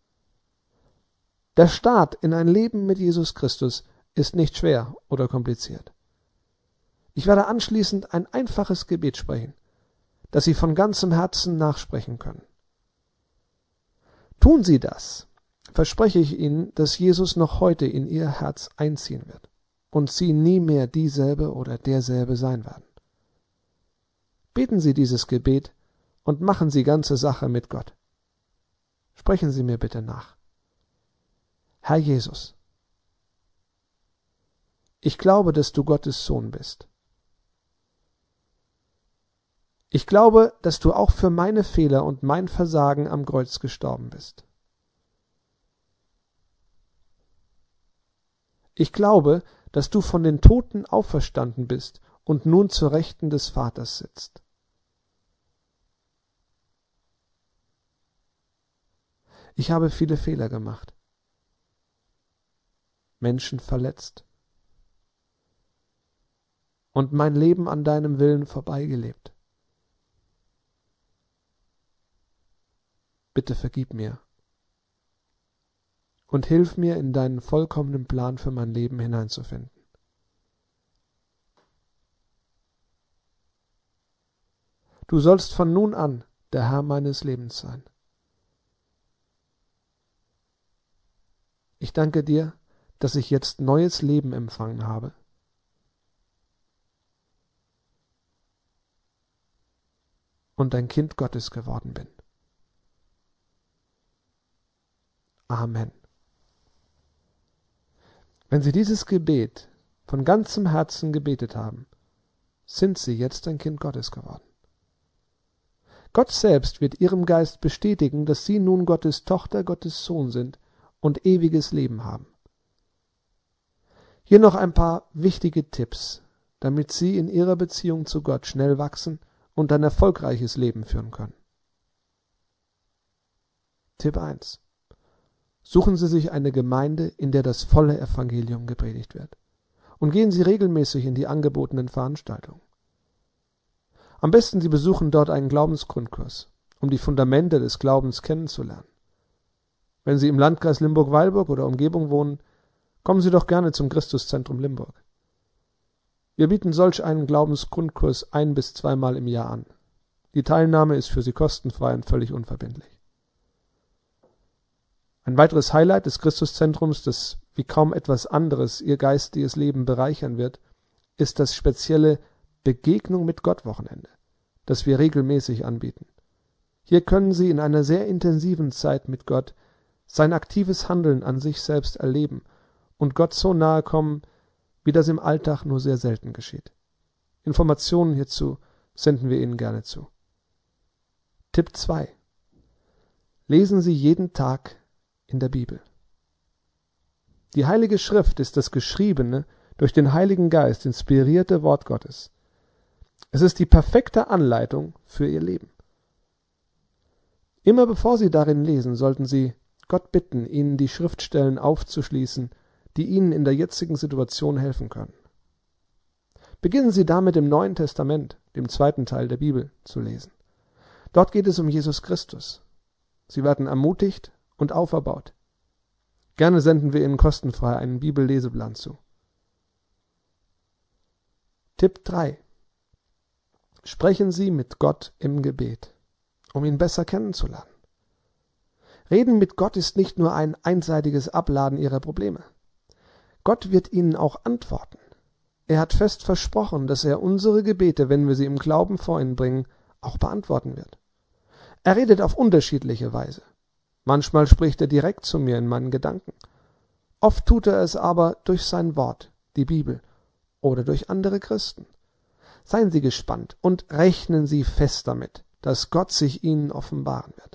Der Start in ein Leben mit Jesus Christus ist nicht schwer oder kompliziert. Ich werde anschließend ein einfaches Gebet sprechen, das Sie von ganzem Herzen nachsprechen können. Tun Sie das, verspreche ich Ihnen, dass Jesus noch heute in Ihr Herz einziehen wird und Sie nie mehr dieselbe oder derselbe sein werden. Beten Sie dieses Gebet und machen Sie ganze Sache mit Gott. Sprechen Sie mir bitte nach. Herr Jesus, ich glaube, dass du Gottes Sohn bist. Ich glaube, dass du auch für meine Fehler und mein Versagen am Kreuz gestorben bist. Ich glaube, dass du von den Toten auferstanden bist und nun zur Rechten des Vaters sitzt. Ich habe viele Fehler gemacht, Menschen verletzt und mein Leben an deinem Willen vorbeigelebt. Bitte vergib mir und hilf mir, in deinen vollkommenen Plan für mein Leben hineinzufinden. Du sollst von nun an der Herr meines Lebens sein. Ich danke dir, dass ich jetzt neues Leben empfangen habe. Und ein Kind Gottes geworden bin. Amen. Wenn Sie dieses Gebet von ganzem Herzen gebetet haben, sind Sie jetzt ein Kind Gottes geworden. Gott selbst wird Ihrem Geist bestätigen, dass Sie nun Gottes Tochter, Gottes Sohn sind und ewiges Leben haben. Hier noch ein paar wichtige Tipps, damit Sie in Ihrer Beziehung zu Gott schnell wachsen und ein erfolgreiches Leben führen können. Tipp eins. Suchen Sie sich eine Gemeinde, in der das volle Evangelium gepredigt wird. Und gehen Sie regelmäßig in die angebotenen Veranstaltungen. Am besten Sie besuchen dort einen Glaubensgrundkurs, um die Fundamente des Glaubens kennenzulernen. Wenn Sie im Landkreis Limburg-Weilburg oder Umgebung wohnen, kommen Sie doch gerne zum Christuszentrum Limburg. Wir bieten solch einen Glaubensgrundkurs ein- bis zweimal im Jahr an. Die Teilnahme ist für Sie kostenfrei und völlig unverbindlich. Ein weiteres Highlight des Christuszentrums, das wie kaum etwas anderes Ihr geistiges Leben bereichern wird, ist das spezielle Begegnung mit Gott Wochenende, das wir regelmäßig anbieten. Hier können Sie in einer sehr intensiven Zeit mit Gott sein aktives Handeln an sich selbst erleben und Gott so nahe kommen, wie das im Alltag nur sehr selten geschieht. Informationen hierzu senden wir Ihnen gerne zu. Tipp zwei. Lesen Sie jeden Tag in der Bibel. Die Heilige Schrift ist das geschriebene, durch den Heiligen Geist inspirierte Wort Gottes. Es ist die perfekte Anleitung für Ihr Leben. Immer bevor Sie darin lesen, sollten Sie Gott bitten, Ihnen die Schriftstellen aufzuschließen, die Ihnen in der jetzigen Situation helfen können. Beginnen Sie damit im Neuen Testament, dem zweiten Teil der Bibel, zu lesen. Dort geht es um Jesus Christus. Sie werden ermutigt und auferbaut. Gerne senden wir Ihnen kostenfrei einen Bibelleseplan zu. Tipp drei. Sprechen Sie mit Gott im Gebet, um ihn besser kennenzulernen. Reden mit Gott ist nicht nur ein einseitiges Abladen Ihrer Probleme. Gott wird Ihnen auch antworten. Er hat fest versprochen, dass er unsere Gebete, wenn wir sie im Glauben vor ihn bringen, auch beantworten wird. Er redet auf unterschiedliche Weise. Manchmal spricht er direkt zu mir in meinen Gedanken. Oft tut er es aber durch sein Wort, die Bibel, oder durch andere Christen. Seien Sie gespannt und rechnen Sie fest damit, dass Gott sich Ihnen offenbaren wird.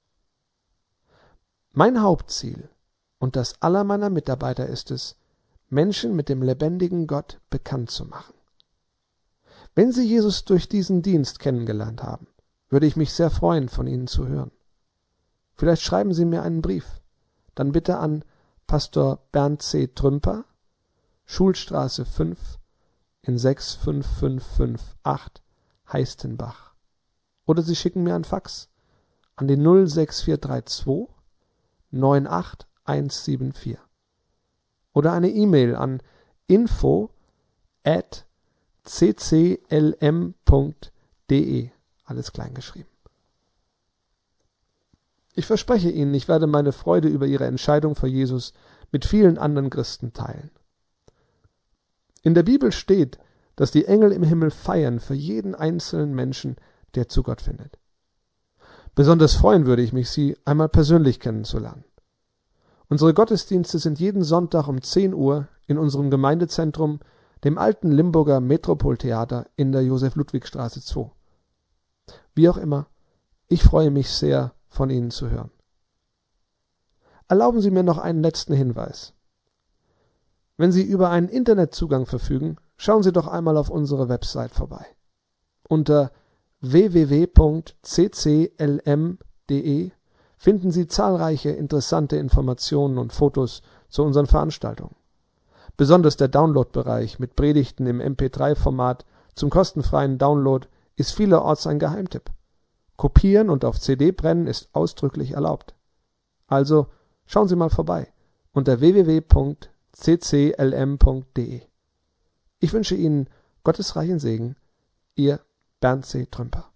Mein Hauptziel und das aller meiner Mitarbeiter ist es, Menschen mit dem lebendigen Gott bekannt zu machen. Wenn Sie Jesus durch diesen Dienst kennengelernt haben, würde ich mich sehr freuen, von Ihnen zu hören. Vielleicht schreiben Sie mir einen Brief, dann bitte an Pastor Bernd C. Trümper, Schulstraße fünf in sechs fünf fünf fünf acht Heistenbach. Oder Sie schicken mir ein Fax an die null sechs vier drei zwei neun acht eins sieben vier. Oder eine E-Mail an info at c c l m punkt d e, alles klein geschrieben. Ich verspreche Ihnen, ich werde meine Freude über Ihre Entscheidung für Jesus mit vielen anderen Christen teilen. In der Bibel steht, dass die Engel im Himmel feiern für jeden einzelnen Menschen, der zu Gott findet. Besonders freuen würde ich mich, Sie einmal persönlich kennenzulernen. Unsere Gottesdienste sind jeden Sonntag um zehn Uhr in unserem Gemeindezentrum, dem alten Limburger Metropoltheater in der Josef-Ludwig-Straße zwei. Wie auch immer, ich freue mich sehr, von Ihnen zu hören. Erlauben Sie mir noch einen letzten Hinweis. Wenn Sie über einen Internetzugang verfügen, schauen Sie doch einmal auf unsere Website vorbei. Unter w w w punkt c c l m punkt d e finden Sie zahlreiche interessante Informationen und Fotos zu unseren Veranstaltungen. Besonders der Download-Bereich mit Predigten im M P drei Format zum kostenfreien Download ist vielerorts ein Geheimtipp. Kopieren und auf C D brennen ist ausdrücklich erlaubt. Also schauen Sie mal vorbei unter w w w punkt c c l m punkt d e. Ich wünsche Ihnen Gottes reichen Segen, Ihr Bernd C. Trümper.